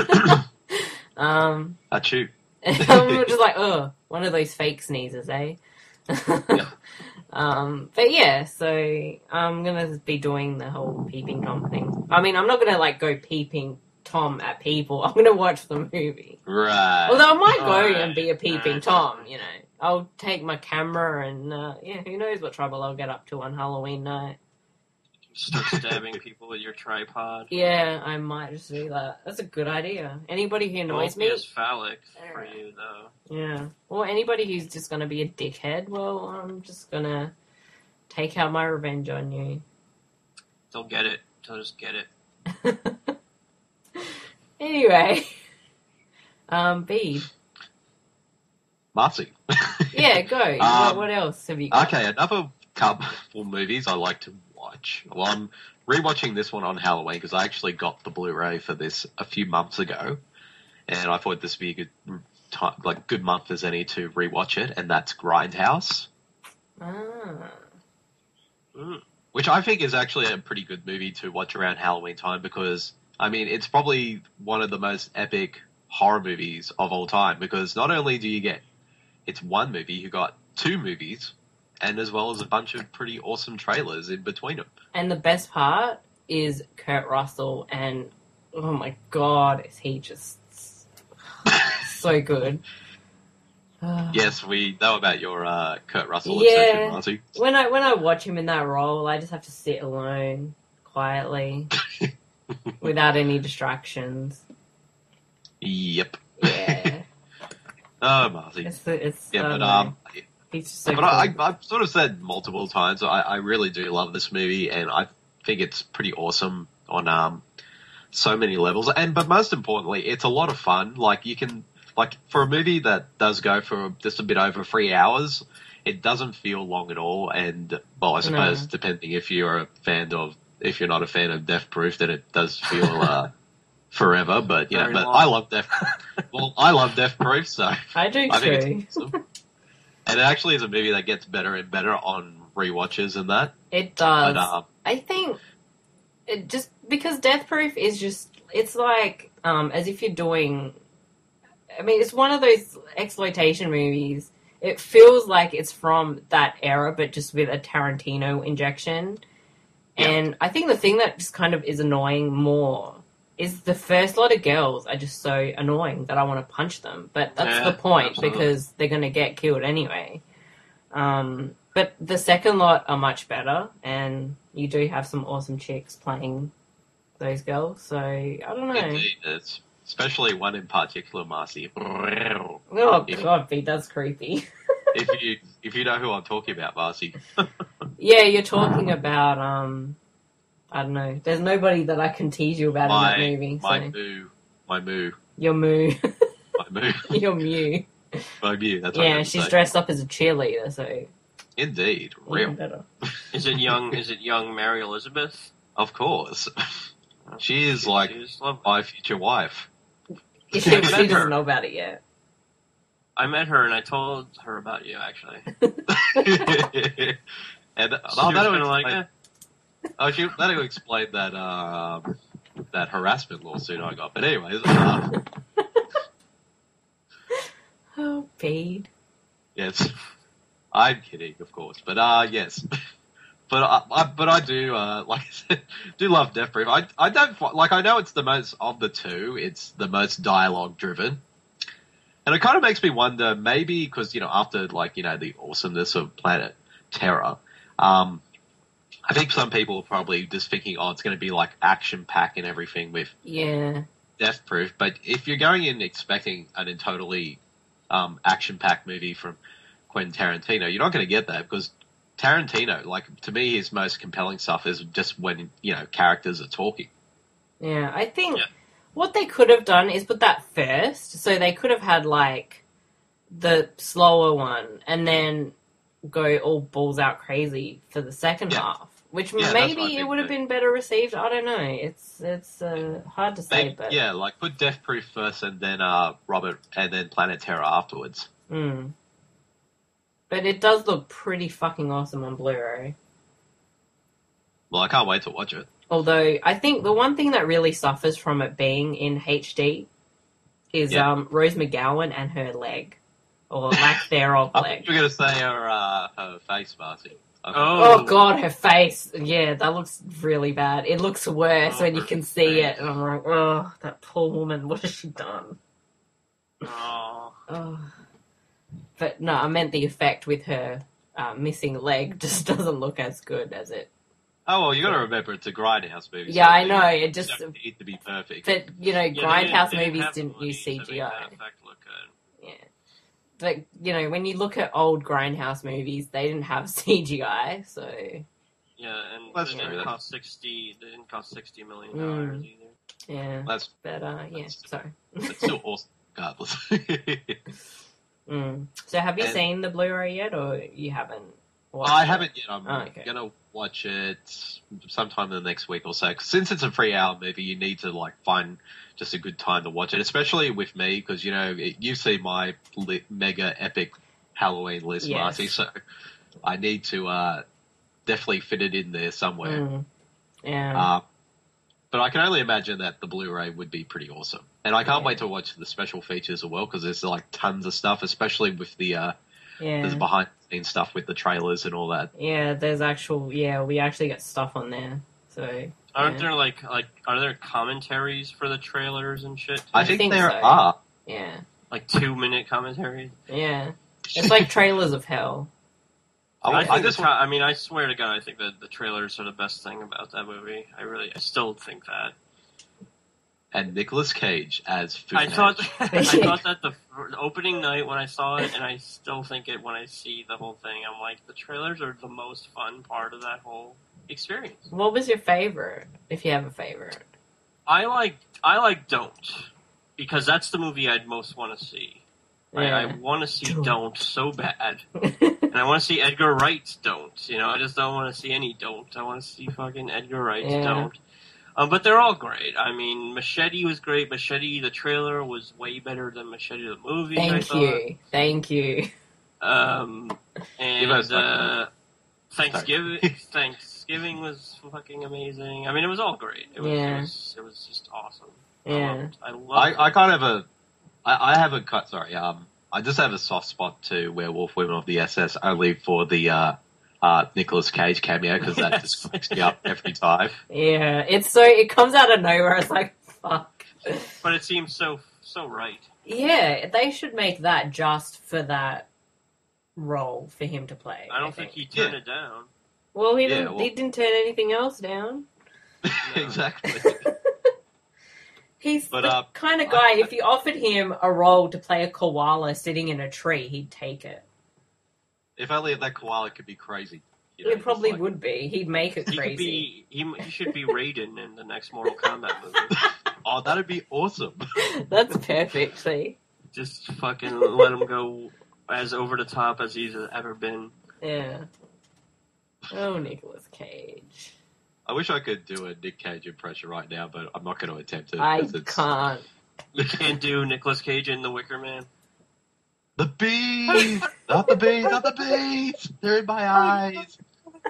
Achoo. I'm just like, one of those fake sneezes, eh? Yeah. But yeah, so I'm going to be doing the whole Peeping Tom thing. I mean, I'm not going to, go peeping Tom at people. I'm going to watch the movie. Right. Although I might go and be a Peeping Tom, I'll take my camera and, who knows what trouble I'll get up to on Halloween night. Start stabbing people with your tripod. Yeah, I might just do that. That's a good idea. Anybody who annoys me... It's phallic for you, though. Yeah. Or anybody who's just going to be a dickhead, well, I'm just going to take out my revenge on you. They'll get it. They'll just get it. Anyway. Bede. Marcy. Yeah, go. What else have you got? Okay, another couple movies I like to watch. Well, I'm rewatching this one on Halloween because I actually got the Blu-ray for this a few months ago, and I thought this would be a good time, good month as any to rewatch it, and that's Grindhouse. Which I think is actually a pretty good movie to watch around Halloween time because, I mean, it's probably one of the most epic horror movies of all time because not only do you get it's one movie, you got two movies, and as well as a bunch of pretty awesome trailers in between them. And the best part is Kurt Russell, and oh my god, is he just so good. Yes, we know about your Kurt Russell obsession, Marty. When I watch him in that role, I just have to sit alone, quietly, without any distractions. Yep. Yeah. Oh, Marty. He's just so but cool. I've sort of said multiple times, I really do love this movie, and I think it's pretty awesome on so many levels. But most importantly, it's a lot of fun. You can, for a movie that does go for just a bit over 3 hours, it doesn't feel long at all. And, well, I suppose depending if you're a fan of if you're not a fan of Death Proof, then it does feel forever. But Very but long. I love Death. Well, I love Death Proof, so I do I think too. it's awesome. And it actually is a movie that gets better and better on rewatches and that. It does. But, I think it just because Death Proof is just it's like as if you're doing. I mean, it's one of those exploitation movies. It feels like it's from that era, but just with a Tarantino injection. Yeah. And I think the thing that just kind of is annoying more is the first lot of girls are just so annoying that I want to punch them. But that's Yeah, the point, absolutely. because they're going to get killed anyway. But the second lot are much better, and you do have some awesome chicks playing those girls. So, I don't know. Indeed, it's especially one in particular, Marcy. Oh, God, Pete, that's creepy. If you know who I'm talking about, Marcy. Yeah, you're talking about, I don't know. There's nobody that I can tease you about in that movie. My So. moo. Your moo. My moo. Your Mew. My moo, that's what I Yeah, meant to she's say. dressed up as a cheerleader, so Indeed, even real. better. Is it young Mary Elizabeth? Of course. She is like She's lovely. my future wife. She met her. doesn't know about it yet. I met her and I told her about you, actually. And She was kinda like, that'll explain that that harassment lawsuit I got. But anyways, Oh, Pete. yes, I'm kidding, of course. But yes, but I do like I said, do love Death Proof. I don't like. I know it's the most of the two. It's the most dialogue driven. And it kind of makes me wonder, maybe because, after, the awesomeness of Planet Terror, I think some people are probably just thinking, it's going to be like action-packed and everything with Yeah. Death Proof. But if you're going in expecting a totally action-packed movie from Quentin Tarantino, you're not going to get that because Tarantino, to me, his most compelling stuff is just when, characters are talking. Yeah, I think Yeah. what they could have done is put that first. So they could have had, the slower one and then go all balls out crazy for the second Yeah. half. Which Yeah, that's what I maybe it think would have too. been better received. I don't know. It's hard to say, Maybe, but... yeah, put Death Proof first and then Robert and then Planet Terror afterwards. Mm. But it does look pretty fucking awesome on Blu-ray. Well, I can't wait to watch it. Although, I think the one thing that really suffers from it being in HD is Yeah. Rose McGowan and her leg. Or lack thereof I leg. thought you were going to say her face, Marcy. Oh god, her face. Yeah, that looks really bad. It looks worse Oh, when you her can see face. it. And I'm like, oh, that poor woman, what has she done? Oh. Oh. But no, I meant the effect with her missing leg just doesn't look as good as it. Oh, well, you got to remember it's a Grindhouse movie. Yeah, so I know, it you just... don't need to be perfect. But, Yeah, Grindhouse they movies have the didn't money use to make CGI. that effect look good. Yeah. But, when you look at old Grindhouse movies, they didn't have CGI, so... Yeah, and That's they true, didn't that's- cost $60 million Mm. either. Yeah. That's But, yeah, sorry. it's still awesome, regardless. Mm. So have you And- seen the Blu-ray yet, or you haven't watched I it? haven't yet. I'm Oh, okay. going to watch it sometime in the next week or so. 'Cause since it's a 3-hour movie, you need to find just a good time to watch it, especially with me because you see my mega epic Halloween list, Yes. Marty. So I need to definitely fit it in there somewhere. Mm. Yeah. But I can only imagine that the Blu-ray would be pretty awesome, and I can't Yeah. wait to watch the special features as well because there's tons of stuff, especially with the there's yeah. behind-the-scenes stuff with the trailers and all that. Yeah, there's we actually get stuff on there. So Aren't yeah. there are there commentaries for the trailers and shit? I I think think there so. are. Yeah. 2-minute commentaries? Yeah. It's like trailers of hell. I swear to God, I think that the trailers are the best thing about that movie. I still think that. And Nicolas Cage as I Fugazi. thought that the opening night when I saw it, and I still think it when I see the whole thing. I'm like, the trailers are the most fun part of that whole experience. What was your favorite, if you have a favorite? I like Don't, because that's the movie I'd most want to see. Yeah. I want to see Don't so bad. And I want to see Edgar Wright's Don't. I just don't want to see any Don't. I want to see fucking Edgar Wright's Don't. But they're all great. I mean, Machete was great. Machete, the trailer, was way better than Machete, the movie, Thank you. And Thanksgiving was fucking amazing. I mean, it was all great. It was just awesome. Yeah. I love it. I kind of I have a cut. Sorry. I just have a soft spot to Werewolf Women of the SS only for the Nicolas Cage cameo because that just fucks me up every time. Yeah, it comes out of nowhere. It's like, fuck. But it seems so right. Yeah, they should make that just for that role for him to play. I don't think he turned it down. Well, he didn't turn anything else down. Exactly. He's the kind of guy, if you offered him a role to play a koala sitting in a tree, he'd take it. If only that koala could be crazy. It probably would be. He'd make it crazy. He should be Raiden in the next Mortal Kombat movie. Oh, that'd be awesome. That's perfect, see? Just fucking let him go as over the top as he's ever been. Yeah. Oh, Nicolas Cage. I wish I could do a Nick Cage impression right now, but I'm not going to attempt it. I can't. You can't do Nicolas Cage in The Wicker Man? The bees! Not the bees! Not the bees! They're in my eyes!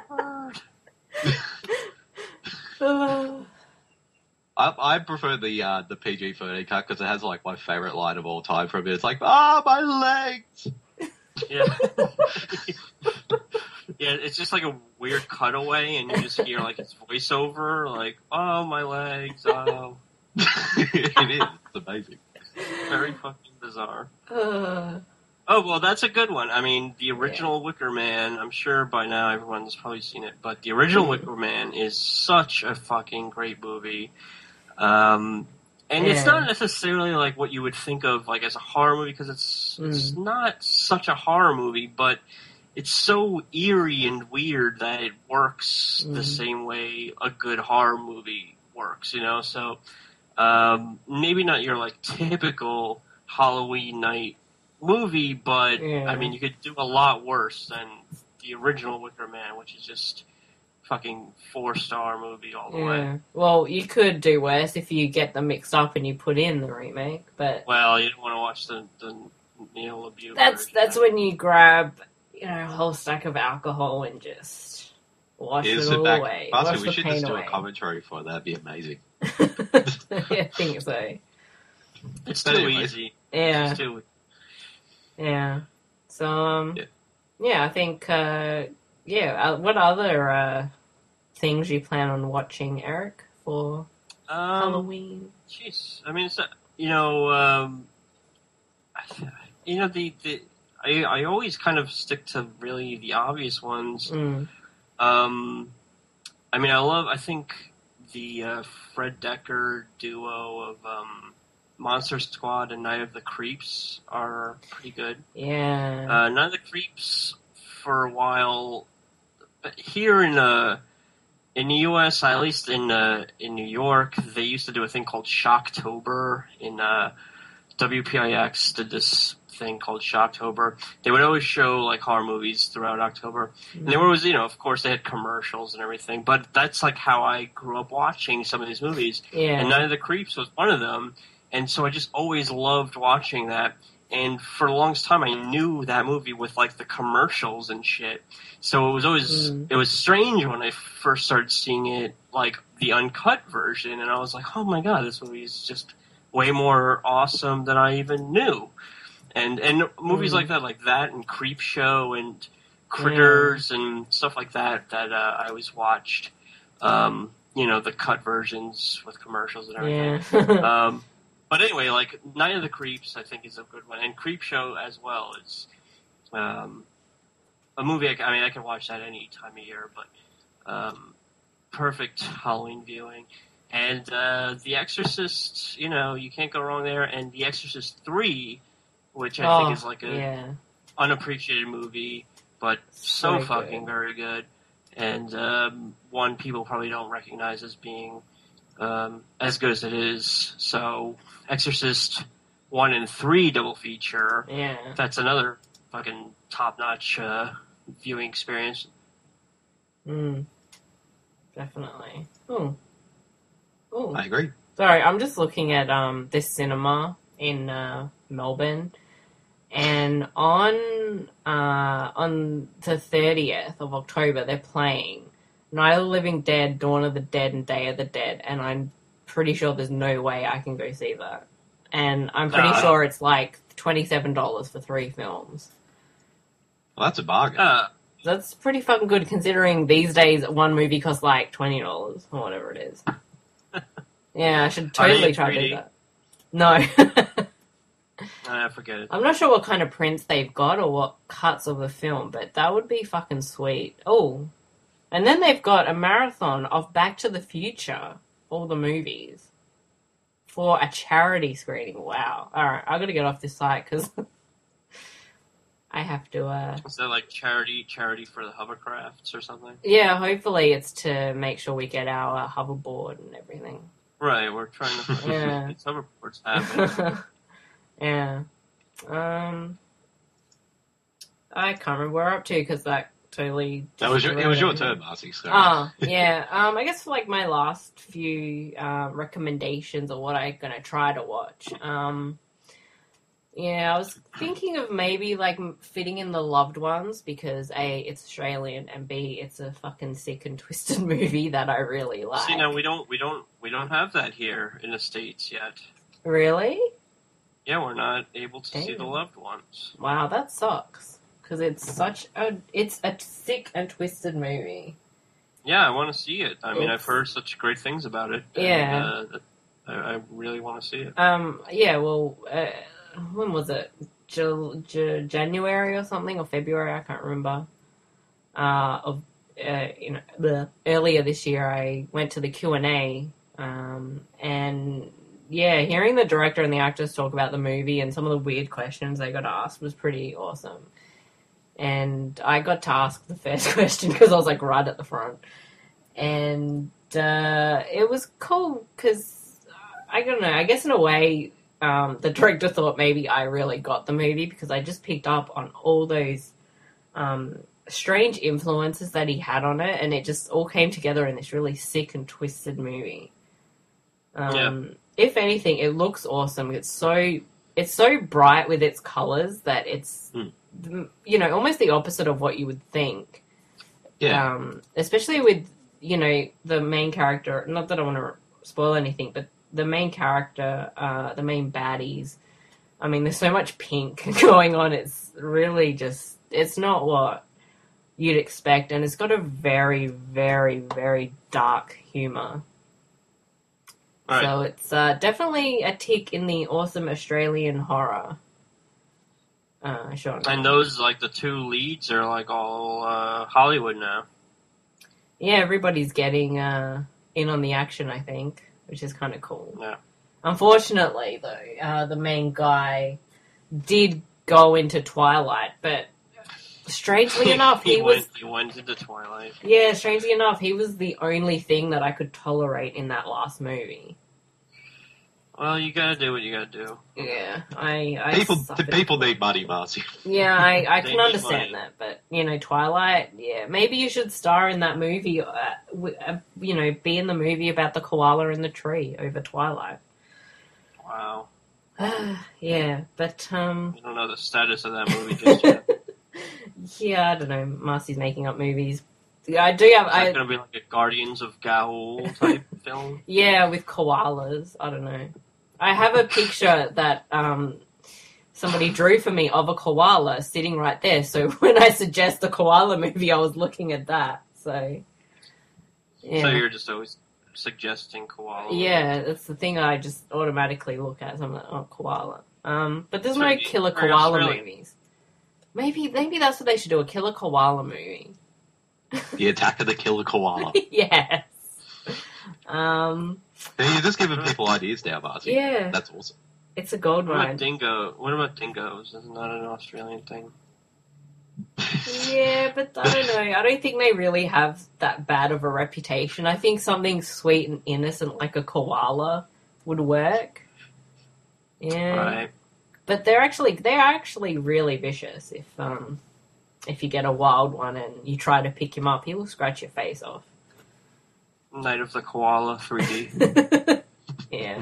I prefer the PG-13 cut because it has like my favorite line of all time from it. It's like, my legs! Yeah. Yeah, it's just like a weird cutaway, and you just hear like his voiceover, like, oh, my legs, oh. It is. It's amazing. Very fucking bizarre. Oh, well, that's a good one. I mean, the original Wicker Man, I'm sure by now everyone's probably seen it, but the original Wicker Man is such a fucking great movie. And it's not necessarily like what you would think of like as a horror movie, because it's not such a horror movie, but it's so eerie and weird that it works the same way a good horror movie works, So maybe not your like typical Halloween night movie, but I mean, you could do a lot worse than the original Wicker Man, which is just fucking 4-star movie all the way. Well, you could do worse if you get them mixed up and you put in the remake, but well, you don't want to watch the Neil LaBute. That's when you grab a whole stack of alcohol and just wash it all away. Marcy, we should just do a commentary for it. That'd be amazing. I think so. It's too easy. Yeah. It's too. Yeah. So, I think, what other things you plan on watching, Eric, for Halloween? Jeez. I mean, it's, I always kind of stick to really the obvious ones. I mean, I think the Fred Dekker duo of Monster Squad and Night of the Creeps are pretty good. Yeah. Night of the Creeps, for a while, here in the U.S., at least in New York, they used to do a thing called Shocktober. In WPIX did this thing called Shocktober. They would always show like horror movies throughout October, and there was, of course, they had commercials and everything. But that's like how I grew up watching some of these movies. Yeah. And Night of the Creeps was one of them, and so I just always loved watching that. And for the longest time, I knew that movie with like the commercials and shit. So it was always it was strange when I first started seeing it, like the uncut version, and I was like, oh my god, this movie is just way more awesome than I even knew. And movies like that and Creepshow and Critters and stuff like that I always watched. The cut versions with commercials and everything. Yeah. But anyway, like Night of the Creeps, I think is a good one, and Creepshow as well is a movie. I can watch that any time of year, but perfect Halloween viewing. And The Exorcist, you can't go wrong there. And The Exorcist 3, which I think is like a unappreciated movie, but so fucking very good. And one people probably don't recognize as being as good as it is. So Exorcist 1 and 3 double feature, Yeah. that's another fucking top-notch viewing experience. Definitely. Oh. Oh. I agree. Sorry, I'm just looking at this cinema in Melbourne, and on the 30th of October they're playing Night of the Living Dead, Dawn of the Dead, and Day of the Dead, and I'm pretty sure there's no way I can go see that. And I'm pretty sure it's like $27 for 3 films. Well, that's a bargain. That's pretty fucking good considering these days one movie costs like $20 or whatever it is. Yeah, I should totally try to do that. No. Forget it. I'm not sure what kind of prints they've got or what cuts of the film, but that would be fucking sweet. Oh. And then they've got a marathon of Back to the Future, all the movies, for a charity screening. Wow. Alright, I've got to get off this site because I have to... Is that like charity for the hovercrafts or something? Yeah, hopefully it's to make sure we get our hoverboard and everything. Right, we're trying to get hoverboards happen. Yeah. I can't remember where we're up to because that totally... It was your turn, Marcy. Sorry. Oh, yeah. I guess for like my last few recommendations of what I'm going to try to watch. Yeah, I was thinking of maybe like fitting in The Loved Ones because A, it's Australian, and B, it's a fucking sick and twisted movie that I really like. See, now we don't have that here in the States yet. Really? Yeah, we're not able to see The Loved Ones. Wow, that sucks. Because it's it's a sick and twisted movie. Yeah, I want to see it. I mean, I've heard such great things about it. Yeah. And, I really want to see it. Yeah, well, when was it? January or something, or February? I can't remember. Earlier this year, I went to the Q&A, and yeah, hearing the director and the actors talk about the movie and some of the weird questions they got asked was pretty awesome. And I got to ask the first question because I was like right at the front, and it was cool because I don't know. I guess in a way. The director thought maybe I really got the movie because I just picked up on all those strange influences that he had on it, and it just all came together in this really sick and twisted movie. If anything, it looks awesome. It's so bright with its colors that it's almost the opposite of what you would think. Yeah. Especially with the main character. Not that I want to spoil anything, but the main character, the main baddies, I mean, there's so much pink going on. It's really just, it's not what you'd expect. And it's got a very, very, very dark humor. Right. So it's definitely a tick in the awesome Australian horror. Genre. And those, like, the 2 leads are, like, all Hollywood now. Yeah, everybody's getting in on the action, I think. Which is kind of cool. Yeah. Unfortunately, though, the main guy did go into Twilight, but strangely enough, he went into Twilight. Yeah, strangely enough, he was the only thing that I could tolerate in that last movie. Well, you gotta do what you gotta do. Yeah, people need money, Marcy. Yeah, I can understand that, but Twilight. Yeah, maybe you should star in that movie. Be in the movie about the koala in the tree over Twilight. Wow. Yeah, but I don't know the status of that movie just yet. Yeah, I don't know. Marcy's making up movies. I do have. Is that gonna be like a Guardians of Gaul type film? Yeah, with koalas. I don't know. I have a picture that somebody drew for me of a koala sitting right there. So when I suggest a koala movie, I was looking at that. So, yeah. So you're just always suggesting koala. Yeah, that's the thing I just automatically look at. So I'm like, oh, koala. But there's no killer koala movies. Maybe that's what they should do, a killer koala movie. The Attack of the Killer Koala. Yes. You're just giving people ideas now, Marty. Yeah. That's awesome. It's a gold mine. What about dingoes? Isn't that an Australian thing? Yeah, but I don't know. I don't think they really have that bad of a reputation. I think something sweet and innocent like a koala would work. Yeah. Right. But they're actually really vicious. If you get a wild one and you try to pick him up, he will scratch your face off. Night of the Koala 3D. Yeah.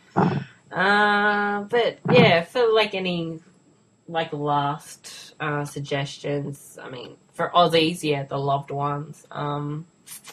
But yeah, for like any last suggestions, I mean, for Aussies, yeah, The Loved Ones. And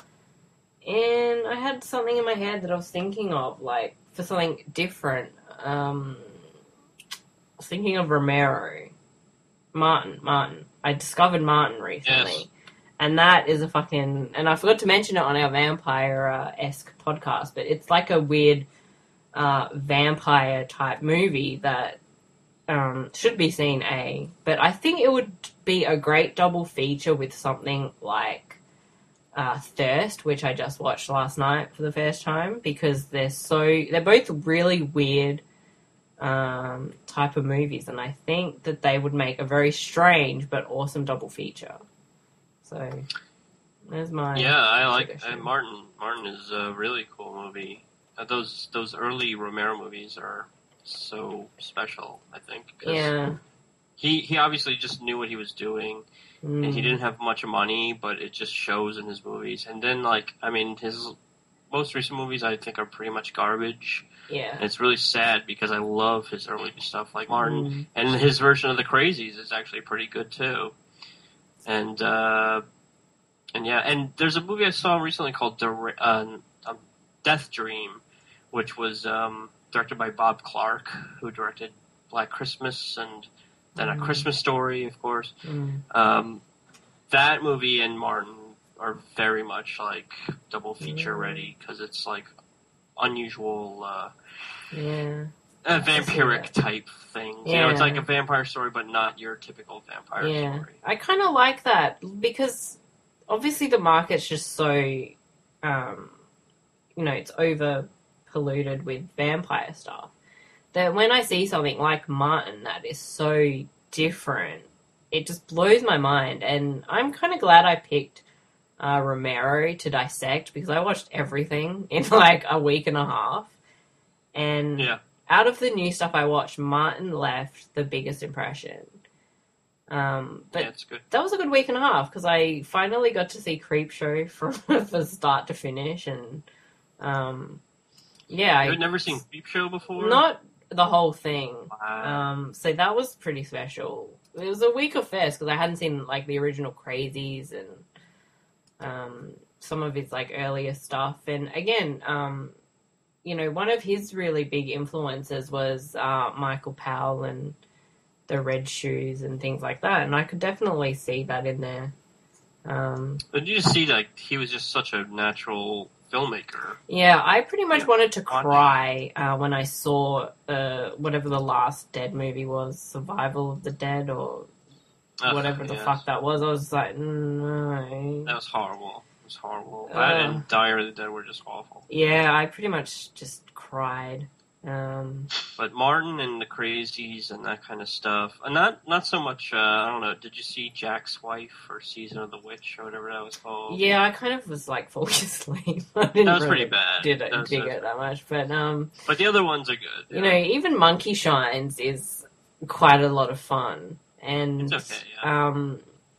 I had something in my head that I was thinking of, like, for something different. I was thinking of Romero. Martin. I discovered Martin recently. Yes. And that is and I forgot to mention it on our vampire-esque podcast, but it's like a weird vampire type movie that should be seen, but I think it would be a great double feature with something like Thirst, which I just watched last night for the first time, because they're both really weird type of movies, and I think that they would make a very strange but awesome double feature. So there's my I like suggestion. Martin. Martin is a really cool movie. Those early Romero movies are so special, I think. 'Cause Yeah. He obviously just knew what he was doing, and he didn't have much money, but it just shows in his movies. And then, his most recent movies I think are pretty much garbage. Yeah. And it's really sad because I love his early stuff, like Martin, and his version of The Crazies is actually pretty good too. And there's a movie I saw recently called Death Dream, which was directed by Bob Clark, who directed Black Christmas and then A Christmas Story, of course. That movie and Martin are very much like double feature ready, because it's like unusual vampiric type things. You know, it's like a vampire story, but not your typical vampire story. I kind of like that, because obviously the market's just so, it's over polluted with vampire stuff, that when I see something like Martin that is so different, it just blows my mind. And I'm kind of glad I picked Romero to dissect, because I watched everything in like a week and a half. And out of the new stuff I watched, Martin left the biggest impression. But it's good. That was a good week and a half, because I finally got to see Creepshow from start to finish. And You'd never seen Creepshow before? Not the whole thing. Wow. So that was pretty special. It was a week of first, because I hadn't seen like the original Crazies and some of his like earlier stuff. And again, one of his really big influences was Michael Powell and the Red Shoes and things like that, and I could definitely see that in there. But you just see, like, he was just such a natural filmmaker. Yeah, I pretty much wanted to cry when I saw whatever the last Dead movie was, Survival of the Dead, or whatever the fuck that was. I was like, no. That was horrible. It was horrible. That and Die of the Dead were just awful. Yeah, I pretty much just cried. But Martin and the Crazies and that kind of stuff, and not so much. I don't know. Did you see Jack's Wife or Season of the Witch or whatever that was called? Yeah, I kind of was like falling asleep. That was pretty bad. Didn't dig it that much, but the other ones are good. You know, even Monkey Shines is quite a lot of fun, and it's okay. Yeah.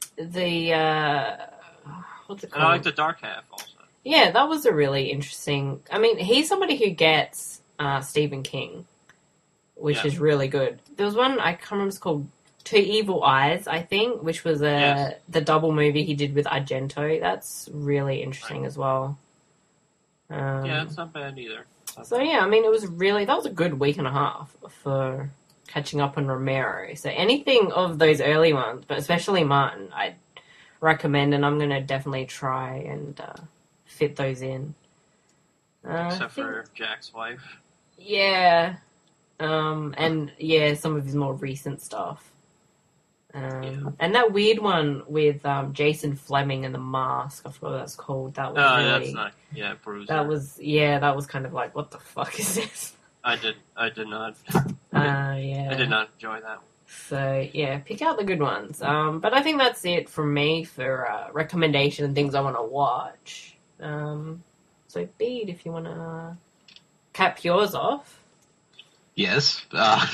What's it called? And I like The Dark Half also. Yeah, that was a really interesting. I mean, he's somebody who gets Stephen King, which is really good. There was one, I can't remember, it's called Two Evil Eyes, I think, which was the double movie he did with Argento. That's really interesting as well. Yeah, it's not bad either. Yeah, I mean, that was a good week and a half for catching up on Romero. So anything of those early ones, but especially Martin, I'd recommend, and I'm going to definitely try and fit those in. Except for Jack's Wife. Yeah. And some of his more recent stuff. And that weird one with Jason Fleming and The Mask, I forgot what that's called. That was really... that's not... Yeah, Bruiser. That was kind of like, what the fuck is this? I did not... I did not enjoy that one. So, yeah, pick out the good ones. But I think that's it from me for recommendation and things I want to watch. So, Bede, if you want to cap yours off. Yes.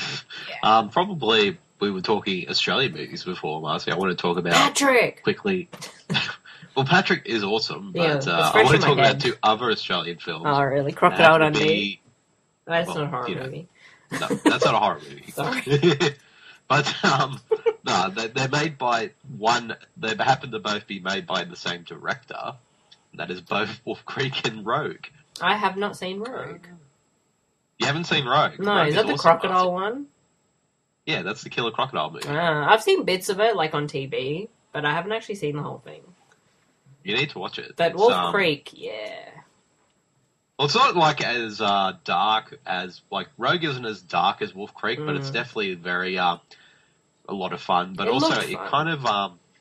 Probably we were talking Australian movies before, Marcy. I want to talk about Patrick! quickly. Well, Patrick is awesome, Yeah, but it's I fresh want in to my talk about head. two other Australian films. Oh, really? That Crocodile would Dundee? be- That's well, not a horror you know. movie. No, that's not a horror movie. Sorry. But no, they're made by one. They happen to both be made by the same director. That is both Wolf Creek and Rogue. I have not seen Rogue. You haven't seen Rogue? No, Rogue is that the awesome, crocodile Marcy. one? Yeah, that's the Killer Crocodile movie. I've seen bits of it, like on TV, but I haven't actually seen the whole thing. You need to watch it. But It's, Wolf Creek, yeah. Well, it's not like as dark as like Rogue isn't as dark as Wolf Creek, but it's definitely very a lot of fun. But It also looked it fun. kind of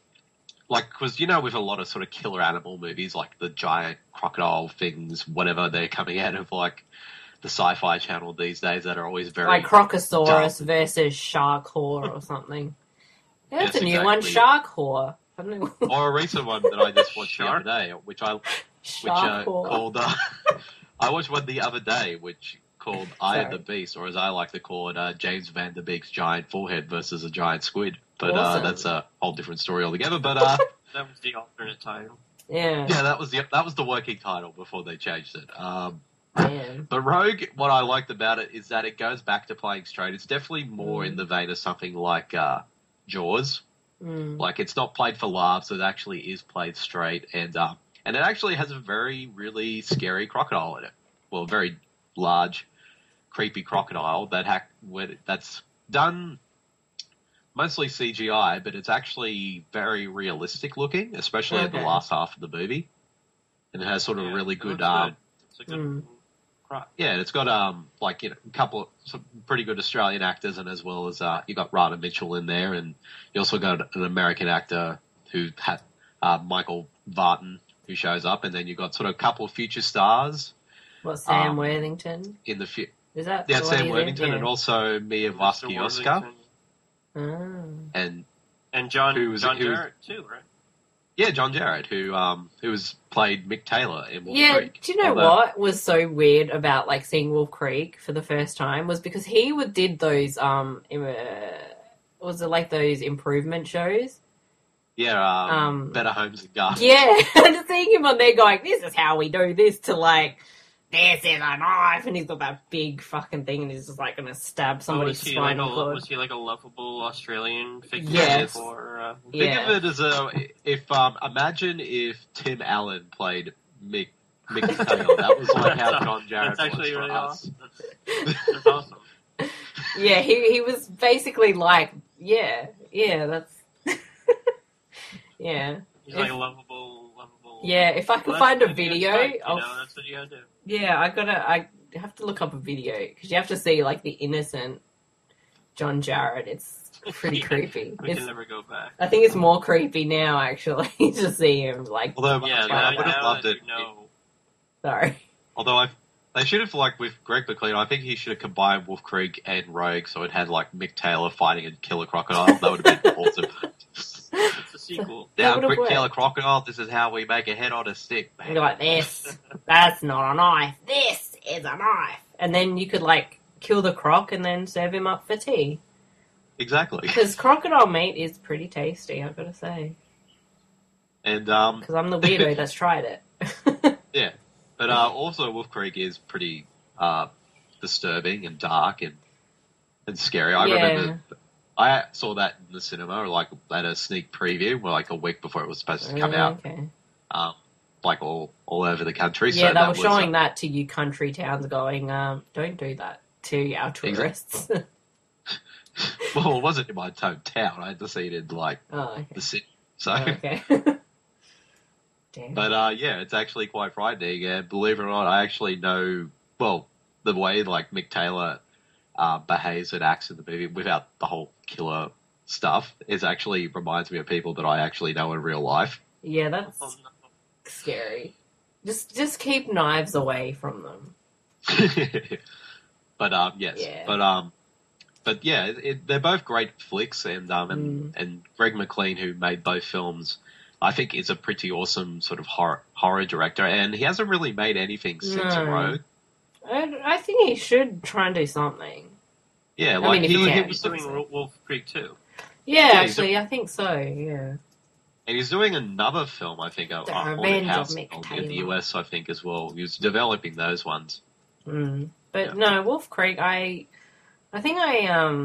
like because with a lot of sort of killer animal movies, like the giant crocodile things, whatever they're coming out of like the Sci-Fi Channel these days, that are always very Like Crocosaurus dark. versus Shark Whore or something. Yeah, that's Yes, a new one, exactly. Shark Whore. I don't know. Or a recent one that I just watched the Shark? other day, which Shark Whore. called. I watched one the other day, which called Eye of Sorry. the Beast, or as I like to call it, James Van Der Beek's giant forehead versus a giant squid. But Awesome. that's a whole different story altogether. But That was the alternate title. Yeah, yeah, that was the working title before they changed it. man. But Rogue, what I liked about it is that it goes back to playing straight. It's definitely more in the vein of something like Jaws. Mm. Like it's not played for laughs; it actually is played straight, and it actually has a really scary crocodile in it. Well, a very large, creepy crocodile that's done mostly CGI, but it's actually very realistic looking, especially in the Okay. last half of the movie. And it has sort of Yeah, really it good, looks good. It's a good Mm. crop. yeah, and it's got a couple of some pretty good Australian actors, and as well as you got Rada Mitchell in there, and you also got an American actor who had Michael Vartan who shows up, and then you got sort of a couple of future stars What, Sam Um, Worthington? in the Is that yeah the one Sam he's in? Worthington Yeah. and also Mia Mr. Wasikowska, Worthington. Ah. and And John Who was- Jarrett too, right? yeah, John Jarrett who was played Mick Taylor in Wolf Yeah, Creek. do you know Although- what was so weird about like seeing Wolf Creek for the first time was because he did those was it like those improvement shows? Yeah, Better Homes and Gardens. Yeah, and just seeing him on there going, "This is how we do this," to like, "This is a knife," and he's got that big fucking thing, and he's just like gonna stab somebody's spinal cord. Was he like a lovable Australian figure? Yes. Or, Think Yeah. of it as imagine if Tim Allen played Mick Taylor. That was like how John Jarrett That's was actually for really us. awesome. That's awesome. Yeah, he was basically like, yeah, that's yeah. He's If- like a lovable. Yeah, if I can Well, find a that's what you video, expect, I'll that's what you gotta do. yeah, I have to look up a video because you have to see like the innocent John Jarrett. It's pretty Yeah, creepy. We It's, can never go back. I think it's more creepy now actually to see him like. Although Yeah, I now, would have now loved that it. you know. Sorry. Although they should have with Greg McLean. I think he should have combined Wolf Creek and Rogue, so it had like Mick Taylor fighting a killer crocodile. That would have been awesome. It's a sequel. That Now, would've quick worked. killer crocodile. This is how we make a head on a stick. And you're like this. That's not a knife. This is a knife. And then you could like kill the croc and then serve him up for tea. Exactly. Because crocodile meat is pretty tasty, I've got to say. And Because I'm the weirdo that's tried it. yeah, but also Wolf Creek is pretty disturbing and dark and scary. I remember I saw that in the cinema, like at a sneak preview, like a week before it was supposed to come out, Okay. like all over the country. Yeah, so they were was, showing that to you country towns going, don't do that to our tourists. Well, it wasn't in my hometown. I had to see it in like Oh, okay. the city. So, Okay. Damn. but yeah, it's actually quite frightening. And believe it or not, I actually know the way like Mick Taylor behaves and acts in the movie without the whole killer stuff is actually reminds me of people that I actually know in real life. Yeah, that's Oh, no. scary. Just keep knives away from them. But yes, Yeah. but yeah, they're both great flicks, and Greg McLean, who made both films, I think is a pretty awesome sort of horror director, and he hasn't really made anything since No. Rogue. I think he should try and do something. Yeah, I like mean, if you he can. was doing Wolf Creek too. Yeah, Yeah, actually, I think so, yeah. And he's doing another film, I think, The Haunted Revenge of House Mick in the Taylor. US, I think, as well. He was developing those ones. But Yeah. no, Wolf Creek, I think I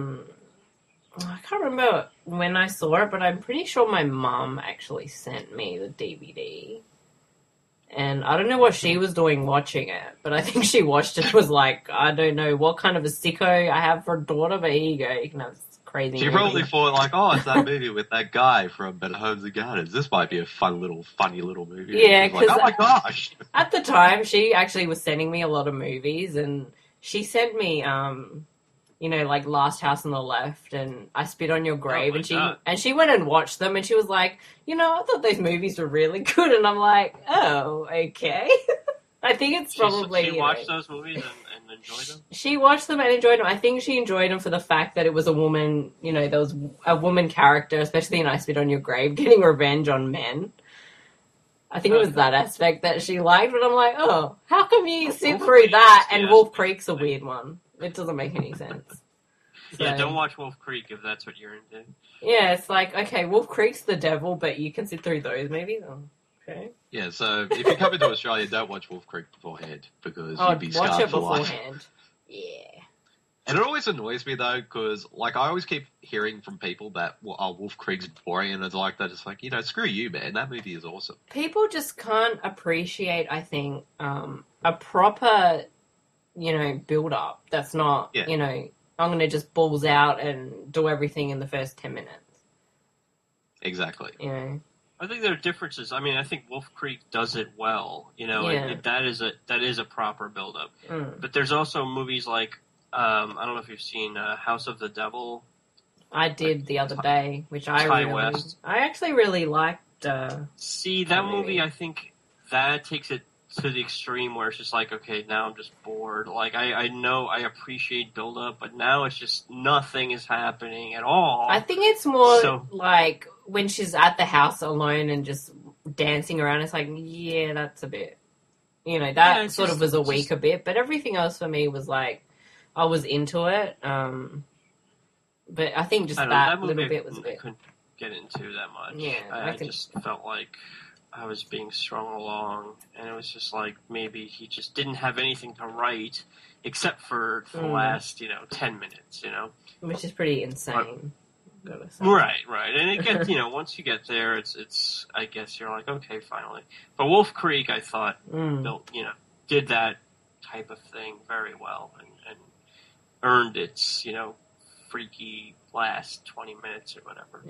can't remember when I saw it, but I'm pretty sure my mum actually sent me the DVD. And I don't know what she was doing watching it, but I think she watched it and was like, I don't know what kind of a sicko I have for a daughter, but here you go, you can have this crazy She movie. probably thought, like, oh, it's that movie with that guy from Better Homes and Gardens. This might be a funny little movie. Yeah, And she was like, oh my gosh! At the time, she actually was sending me a lot of movies, and she sent me, like Last House on the Left and I Spit on Your Grave, and she went and watched them, and she was like, I thought those movies were really good, and I'm like, oh, okay. I think it's probably... She watched those movies and enjoyed them? She watched them and enjoyed them. I think she enjoyed them for the fact that it was a woman, there was a woman character, especially in I Spit on Your Grave, getting revenge on men. I think it was that aspect that she liked, but I'm like, oh, how come you sit through that and Wolf Creek's a weird one? It doesn't make any sense. So, yeah, don't watch Wolf Creek if that's what you're into. Yeah, it's like, okay, Wolf Creek's the devil, but you can sit through those movies? Oh, okay. Yeah, so if you come into Australia, don't watch Wolf Creek beforehand, because you'd be watch scarred it for life. beforehand. Yeah. And it always annoys me, though, because, like, I always keep hearing from people that, Wolf Creek's boring, and it's like, they're just like, screw you, man, that movie is awesome. People just can't appreciate, I think, a proper, build-up that's not, I'm going to just balls out and do everything in the first 10 minutes. Exactly. I think there are differences. I mean, I think Wolf Creek does it well. That is a proper build-up. But there's also movies like, I don't know if you've seen House of the Devil. I did the other day, which I actually really liked. See, that movie, I think that takes it to the extreme where it's just like, okay, now I'm just bored. Like, I know I appreciate build-up, but now it's just nothing is happening at all. I think it's more like when she's at the house alone and just dancing around. It's like, yeah, that's a bit, that sort of was a weaker bit. But everything else for me was like, I was into it. But I think just that little bit was a bit. I couldn't get into that much. Yeah, I just felt like I was being strung along, and it was just like maybe he just didn't have anything to write except for the last 10 minutes, which is pretty insane. Right, and it gets once you get there, it's I guess you're like, okay, finally. But Wolf Creek, I thought built did that type of thing very well and earned its freaky last 20 minutes or whatever.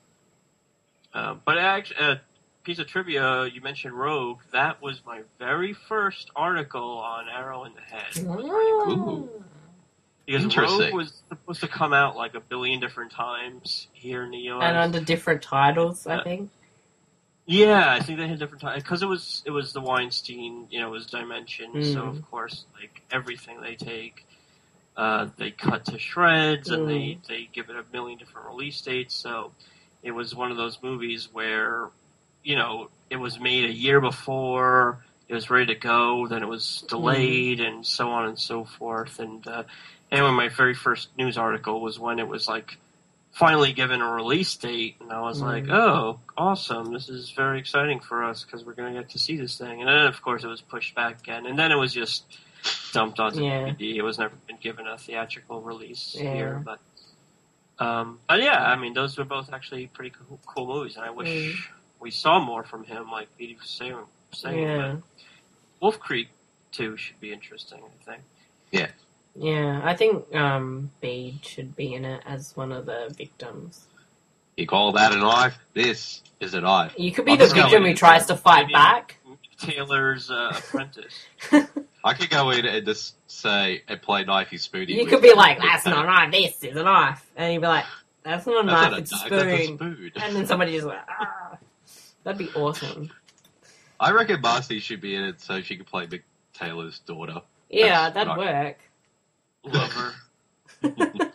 Yeah. But actually, piece of trivia, you mentioned Rogue. That was my very first article on Arrow in the Head. Ooh. Because Rogue was supposed to come out like a billion different times here in the U.S. And under different titles, I think. Yeah, I think they had different titles. Because it was the Weinstein, it was Dimension. So, of course, like everything they take, they cut to shreds and they give it a million different release dates. So it was one of those movies where, it was made a year before, it was ready to go, then it was delayed, and so on and so forth. And anyway, my very first news article was when it was like finally given a release date, and I was like, oh, awesome, this is very exciting for us because we're going to get to see this thing. And then, of course, it was pushed back again, and then it was just dumped onto DVD. It was never been given a theatrical release here, but yeah, I mean, those were both actually pretty cool movies, and I wish we saw more from him, like Petey was saying. But Wolf Creek 2 should be interesting, I think. Yeah. Yeah, I think Bede should be in it as one of the victims. You call that a knife? This is a knife. You could be the victim who tries to fight back. Taylor's apprentice. I could go in and just say and play knifey spoony. You could be like, that's not a knife, this is a knife. And you'd be like, that's not a knife, it's a spoon. That's a spoon. And then somebody just like, ah. That'd be awesome. I reckon Marcy should be in it so she could play Mick Taylor's daughter. Yeah, that'd work. Love her.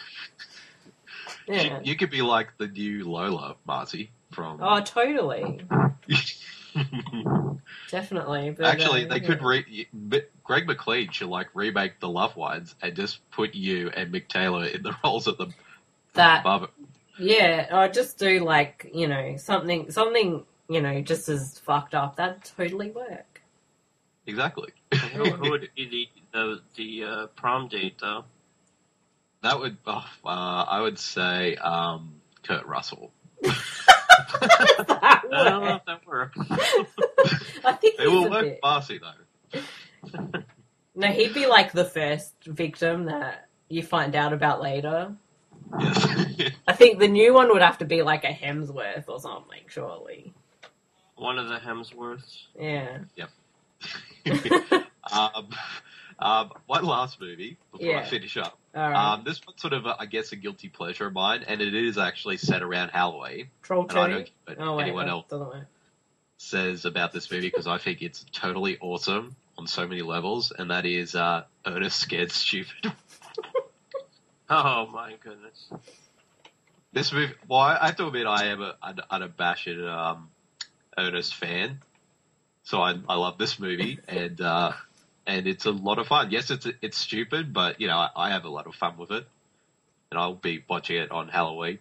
Yeah. You could be like the new Lola, Marcy, from... Oh, totally. Definitely. But, Actually, they yeah. could Greg McLean should remake The Loved Ones and just put you and Mick Taylor in the roles of the above it. Yeah, or just do something just as fucked up. That'd totally work. Exactly. Who would be the prom date though? That would I would say Kurt Russell. I don't know if that works. I think It will work Marcy though. No, he'd be like the first victim that you find out about later. Yes. I think the new one would have to be like a Hemsworth or something, surely. One of the Hemsworths. Yeah. Yep. One last movie before I finish up. All right. This one's sort of, I guess, a guilty pleasure of mine, and it is actually set around Halloween. Troll 2? And I don't care Oh, what wait, anyone else doesn't work. says about this movie because I think it's totally awesome on so many levels, and that is Ernest Scared Stupid. Oh my goodness. This movie, well, I have to admit I am an unabashed Ernest fan, so I love this movie, and it's a lot of fun. Yes, it's stupid, but I have a lot of fun with it, and I'll be watching it on Halloween.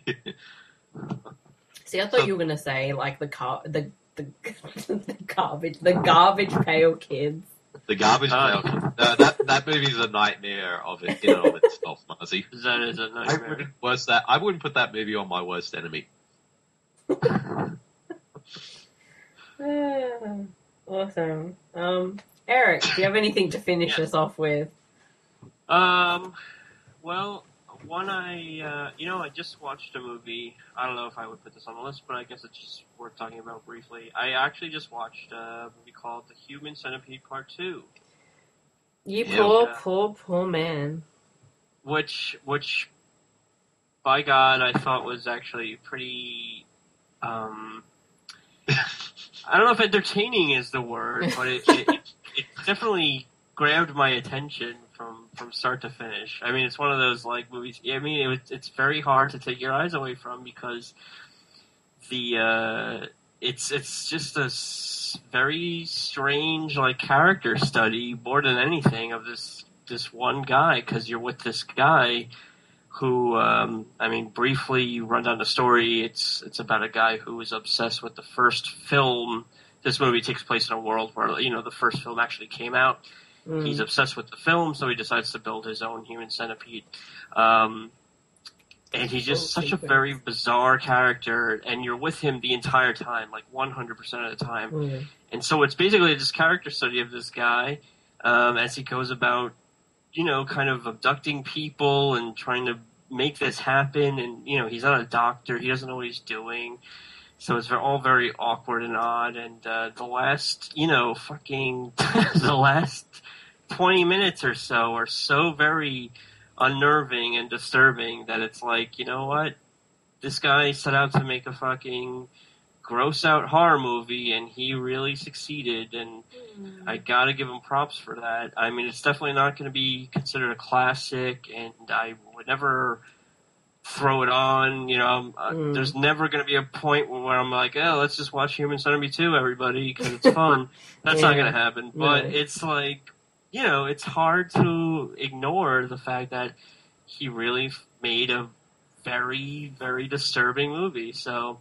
See, I thought you were gonna say like the garbage pail kids. The Garbage Pail. That movie's a nightmare of it in and of itself, Marcy. That is a nightmare. I wouldn't put that movie on my worst enemy. Awesome. Eric, do you have anything to finish us off with? Well, I just watched a movie. I don't know if I would put this on the list, but I guess it's just worth talking about briefly. I actually just watched a movie called The Human Centipede Part 2. You poor man. Which, by God, I thought was actually pretty, I don't know if entertaining is the word, but it definitely grabbed my attention from start to finish. I mean, it's one of those movies. I mean, it's very hard to take your eyes away from because it's just a very strange character study more than anything of this one guy, because you're with this guy who briefly run down the story. It's about a guy who is obsessed with the first film. This movie takes place in a world where the first film actually came out. He's obsessed with the film, so he decides to build his own human centipede. And he's just such a very bizarre character, and you're with him the entire time, 100% of the time. And so it's basically this character study of this guy as he goes about, kind of abducting people and trying to make this happen. And, he's not a doctor. He doesn't know what he's doing. So it's all very awkward and odd. And the last, the last 20 minutes or so are so very unnerving and disturbing that it's like, you know what? This guy set out to make a fucking gross out horror movie, and he really succeeded, and I gotta give him props for that. I mean, it's definitely not going to be considered a classic, and I would never throw it on. There's never going to be a point where I'm like, oh, let's just watch Human Centipede 2, everybody, because it's fun. That's not going to happen. But it's like, it's hard to ignore the fact that he really made a very, very disturbing movie. So,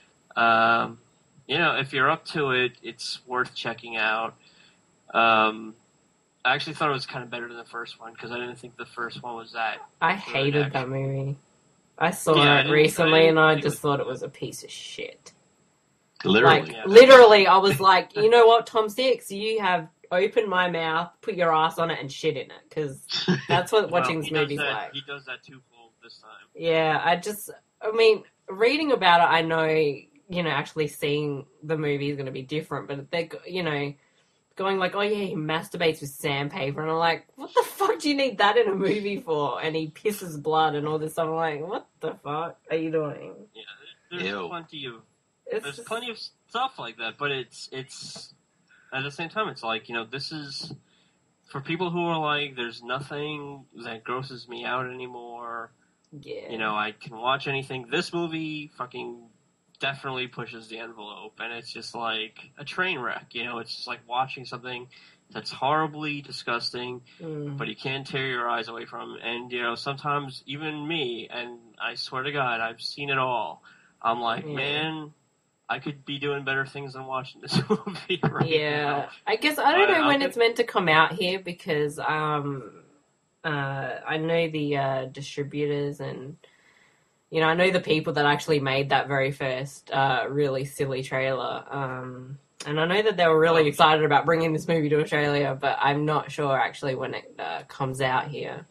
if you're up to it, it's worth checking out. I actually thought it was kind of better than the first one, because I didn't think the first one was that. I hated that movie. I saw it recently, and I just thought it was a piece of shit. Literally. Literally, I was like, you know what, Tom Six, you have opened my mouth, put your ass on it, and shit in it, because that's what watching this movie's like. He does that twofold this time. Yeah, reading about it, I know, actually seeing the movie is going to be different, but they're, going like, oh yeah, he masturbates with sandpaper, and I'm like, what the fuck do you need that in a movie for? And he pisses blood and all this stuff. I'm like, what the fuck are you doing? Yeah, there's plenty of stuff like that, but it's at the same time, it's like, this is for people who are like, there's nothing that grosses me out anymore. Yeah. I can watch anything. This movie fucking definitely pushes the envelope, and it's just like a train wreck. It's just like watching something that's horribly disgusting, but you can't tear your eyes away from. And sometimes even me, and I swear to God, I've seen it all. I'm like, man, I could be doing better things than watching this movie right now. I guess I don't know when it's meant to come out here because I know the distributors and I know the people that actually made that very first really silly trailer. And I know that they were really excited about bringing this movie to Australia, but I'm not sure actually when it comes out here.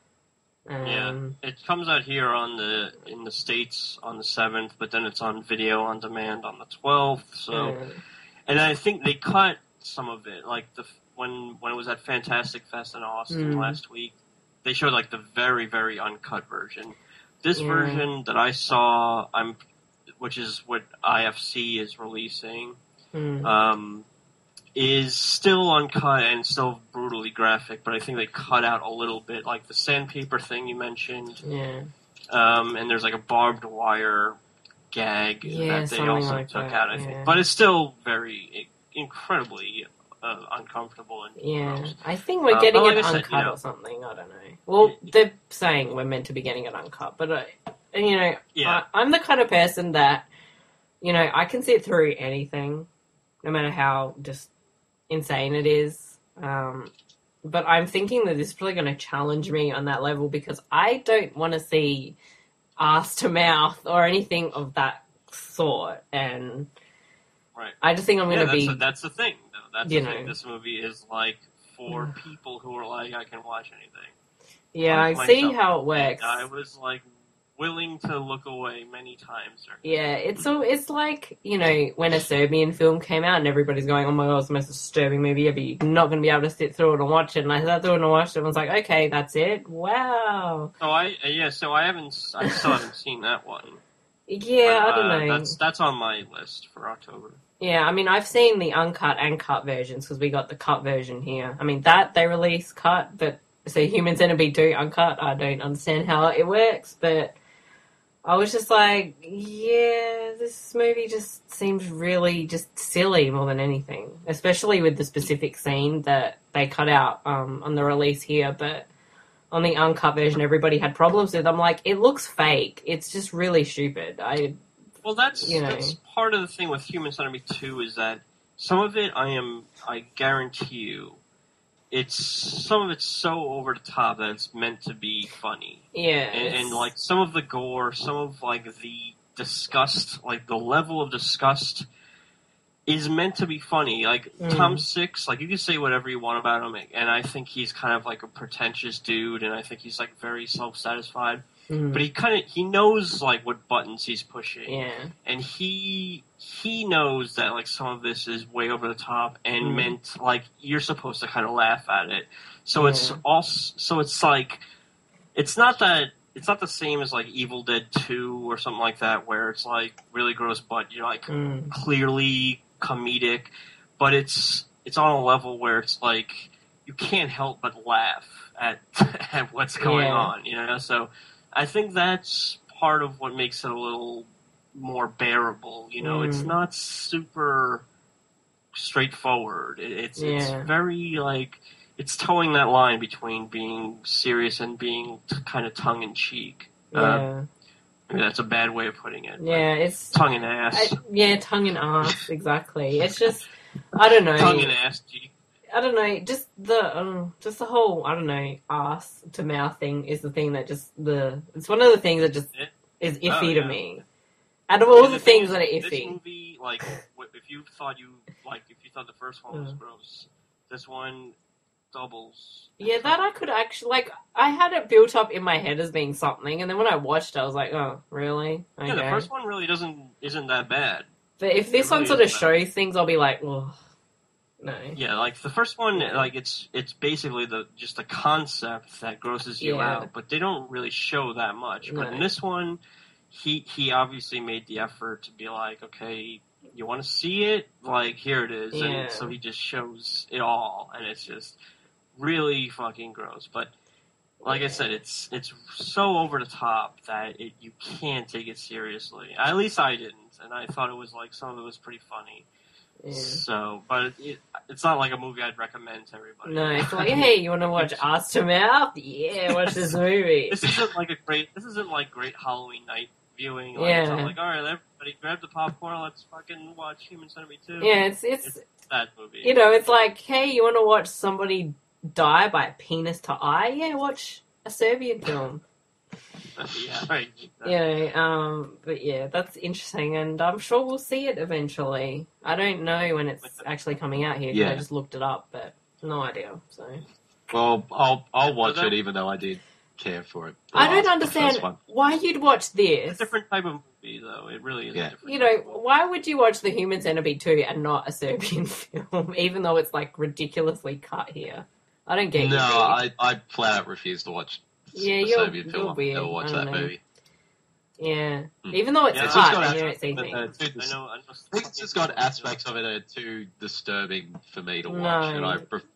It comes out here in the States on the 7th, but then it's on video on demand on the 12th. So, and I think they cut some of it, like when it was at Fantastic Fest in Austin last week. They showed like the very, very uncut version. This version that I saw, which is what IFC is releasing, is still uncut and still brutally graphic, but I think they cut out a little bit, like the sandpaper thing you mentioned. And there's like a barbed wire gag that they also took out, I think. But it's still very incredibly uncomfortable and gross. I think we're getting it uncut or something. I don't know. Well, they're saying we're meant to be getting it uncut, but I'm the kind of person that I can sit through anything, no matter how just insane it is. But I'm thinking that this is probably going to challenge me on that level because I don't want to see ass to mouth or anything of that sort, and I just think I'm going to be. That's the thing. That's the thing. This movie is like for people who are like, I can watch anything. Yeah, I see how it works. I was like willing to look away many times. Yeah, it's like, when a Serbian film came out and everybody's going, oh my god, it's the most disturbing movie ever, you're not going to be able to sit through it and watch it. And I sat through it and watched it and was like, okay, that's it? Wow. I still haven't seen that one. Yeah, but, I don't know. That's on my list for October. Yeah, I mean, I've seen the uncut and cut versions because we got the cut version here. I mean, that they release cut, but so Human Centipede 2 uncut, I don't understand how it works, but I was just like, yeah, this movie just seems really just silly more than anything, especially with the specific scene that they cut out on the release here, but on the uncut version everybody had problems with. I'm like, it looks fake. It's just really stupid. Well, that's part of the thing with Human Centipede 2 is that some of it, I guarantee you, some of it's so over the top that it's meant to be funny. Yeah. And like some of the gore, some of like the disgust, like the level of disgust is meant to be funny. Like Tom Six, like you can say whatever you want about him, and I think he's kind of like a pretentious dude, and I think he's like very self-satisfied. But he knows like what buttons he's pushing, and he knows that like some of this is way over the top and meant like you're supposed to kind of laugh at it. So it's like it's not the same as like Evil Dead 2 or something like that where it's like really gross, but you're like clearly comedic, but it's on a level where it's like you can't help but laugh at what's going on, so. I think that's part of what makes it a little more bearable. It's not super straightforward. It's very like it's towing that line between being serious and being kind of tongue in cheek. Maybe that's a bad way of putting it. Yeah, it's tongue in ass. Tongue in ass. Exactly. It's just I don't know. Tongue in ass cheek. I don't know, just the whole, I don't know, ass to mouth thing is the thing that it's one of the things that just is iffy to me. Out of all the things that are iffy. This movie, like, if you thought the first one was gross, this one doubles. Yeah, that I could actually, like, I had it built up in my head as being something, and then when I watched it, I was like, oh, really? Okay. Yeah, the first one really isn't that bad. But if this one sort of shows things, I'll be like, well... No. Yeah, like the first one, like it's basically just the concept that grosses you out, but they don't really show that much. But in this one, he obviously made the effort to be like, okay, you want to see it? Like here it is, and so he just shows it all, and it's just really fucking gross. But like I said, it's so over the top that you can't take it seriously. At least I didn't, and I thought it was like some of it was pretty funny. Yeah. So, but it's not like a movie I'd recommend to everybody. No, it's like, hey, you want to watch Ass to Mouth? Yeah, watch this movie. This isn't like great Halloween night viewing. Like, Yeah. It's not like, all right, everybody grab the popcorn, let's fucking watch Human Centipede 2. Yeah, it's that movie. you know, it's like, hey, you want to watch somebody die by penis to eye? Yeah, watch a Serbian film. Yeah, right. But yeah, that's interesting, and I'm sure we'll see it eventually. I don't know when it's actually coming out here, because I just looked it up, but no idea, so. Well, I'll watch it, even though I did care for it. I don't understand why you'd watch this. It's a different type of movie, though. It really is a different You know, why would you watch The Human Centipede 2 and not a Serbian film, even though it's, like, ridiculously cut here? I don't get you. No, I flat out refuse to watch a Serbian film. You're weird. I'll never watch that movie. Yeah. Even though it's Yeah, cut got and you don't see things. I know. I think it's just got aspects of it that are too disturbing for me to watch, No. and I prefer.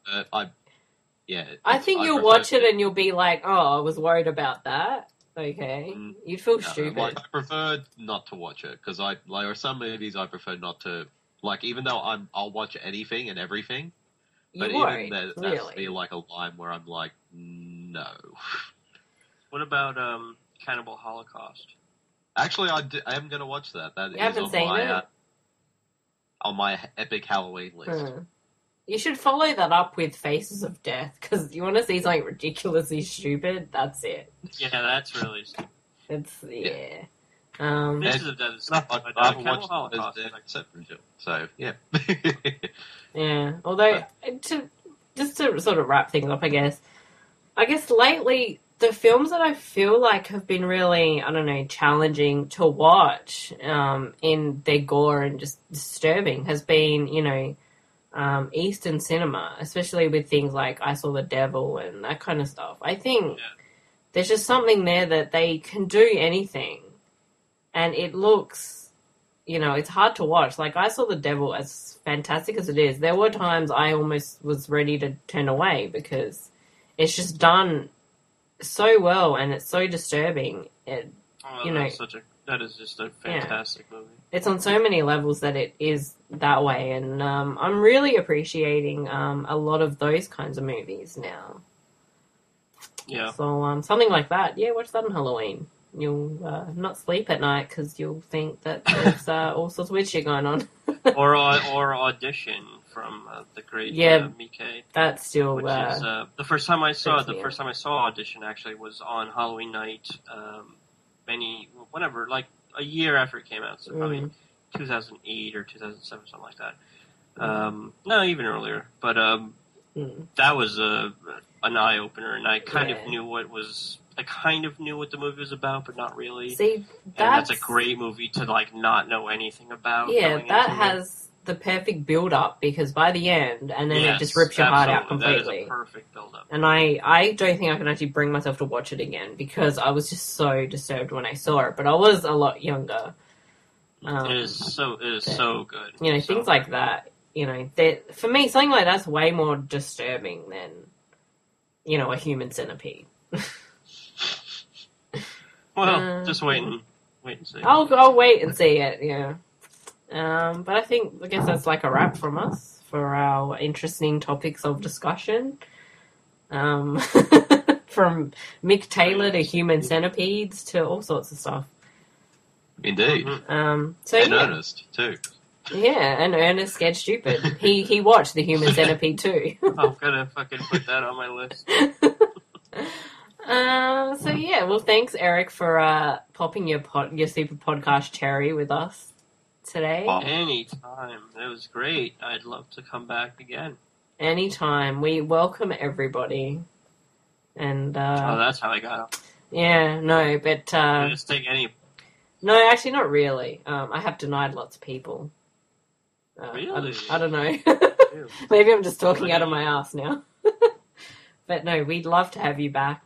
I think you'll watch it and you'll be like, oh, I was worried about that. Okay. You'd feel stupid. Like, I prefer not to watch it, because there are some movies I prefer not to, like, even though I'll watch anything and everything, but even that's be like a line where I'm like, no. What about Cannibal Holocaust? Actually, I am going to watch that. That You is haven't seen it? On my epic Halloween list. You should follow that up with Faces of Death, because you want to see something ridiculously stupid, that's it. Yeah, that's really stupid. It's, yeah. Faces of Death is I haven't Cannibal watched Holocaust. except for Jill, so, yeah. Yeah, although, just to sort of wrap things up, I guess lately, the films that I feel like have been really, I don't know, challenging to watch in their gore and just disturbing has been, you know, Eastern cinema, especially with things like I Saw the Devil and that kind of stuff. I think there's just something there that they can do anything, and it looks, you know, it's hard to watch. Like, I Saw the Devil, as fantastic as it is, there were times I almost was ready to turn away because it's just done so well and it's so disturbing. That is just a fantastic movie. It's on so many levels that it is that way, and I'm really appreciating a lot of those kinds of movies now. Yeah. So something like that, watch that on Halloween. You'll not sleep at night because you'll think that there's all sorts of weird shit going on. or Audition from the great Miike. That's still which is the first time I saw Audition actually was on Halloween night. A year after it came out, so probably 2008 or 2007, something like that. No, even earlier. But that was an eye opener, and I kind of knew what the movie was about, but not really. See, that's a great movie to not know anything about. Yeah, that has the perfect build up, because by the end, and then it just rips your heart out completely. That is a perfect build up. And I don't think I can actually bring myself to watch it again, because I was just so disturbed when I saw it. But I was a lot younger. It is so good. You know, things like that. You know, for me, something like that's way more disturbing than, you know, a Human Centipede. Well, just wait and see. I'll wait and see it. Yeah. But I guess that's like a wrap from us for our interesting topics of discussion. From Mick Taylor to Human Centipedes to all sorts of stuff. Indeed. Ernest too. Yeah, and Ernest Scared Stupid. He watched The Human Centipede too. I'm gonna fucking put that on my list. Well, thanks, Eric, for popping your super podcast cherry with us today. Anytime. It was great. I'd love to come back again. Anytime. We welcome everybody. And that's how I got it. Yeah, no, but just take any. No, actually not really. I have denied lots of people. Really? I don't know. Maybe I'm just talking out of my ass now. But no, we'd love to have you back.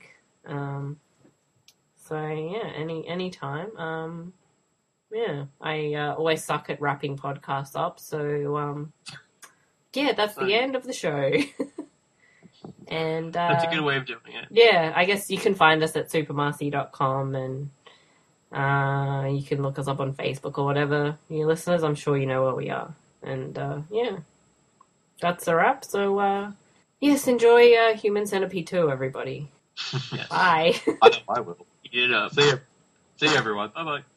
Any time. I always suck at wrapping podcasts up, so that's the end of the show. And That's a good way of doing it. Yeah, I guess you can find us at supermarcy.com, and you can look us up on Facebook or whatever. You listeners, I'm sure you know where we are. And yeah, that's a wrap. So yes, enjoy Human Centipede 2, everybody. Yes. Bye. I know I will. Eat it up. See you everyone. Bye-bye.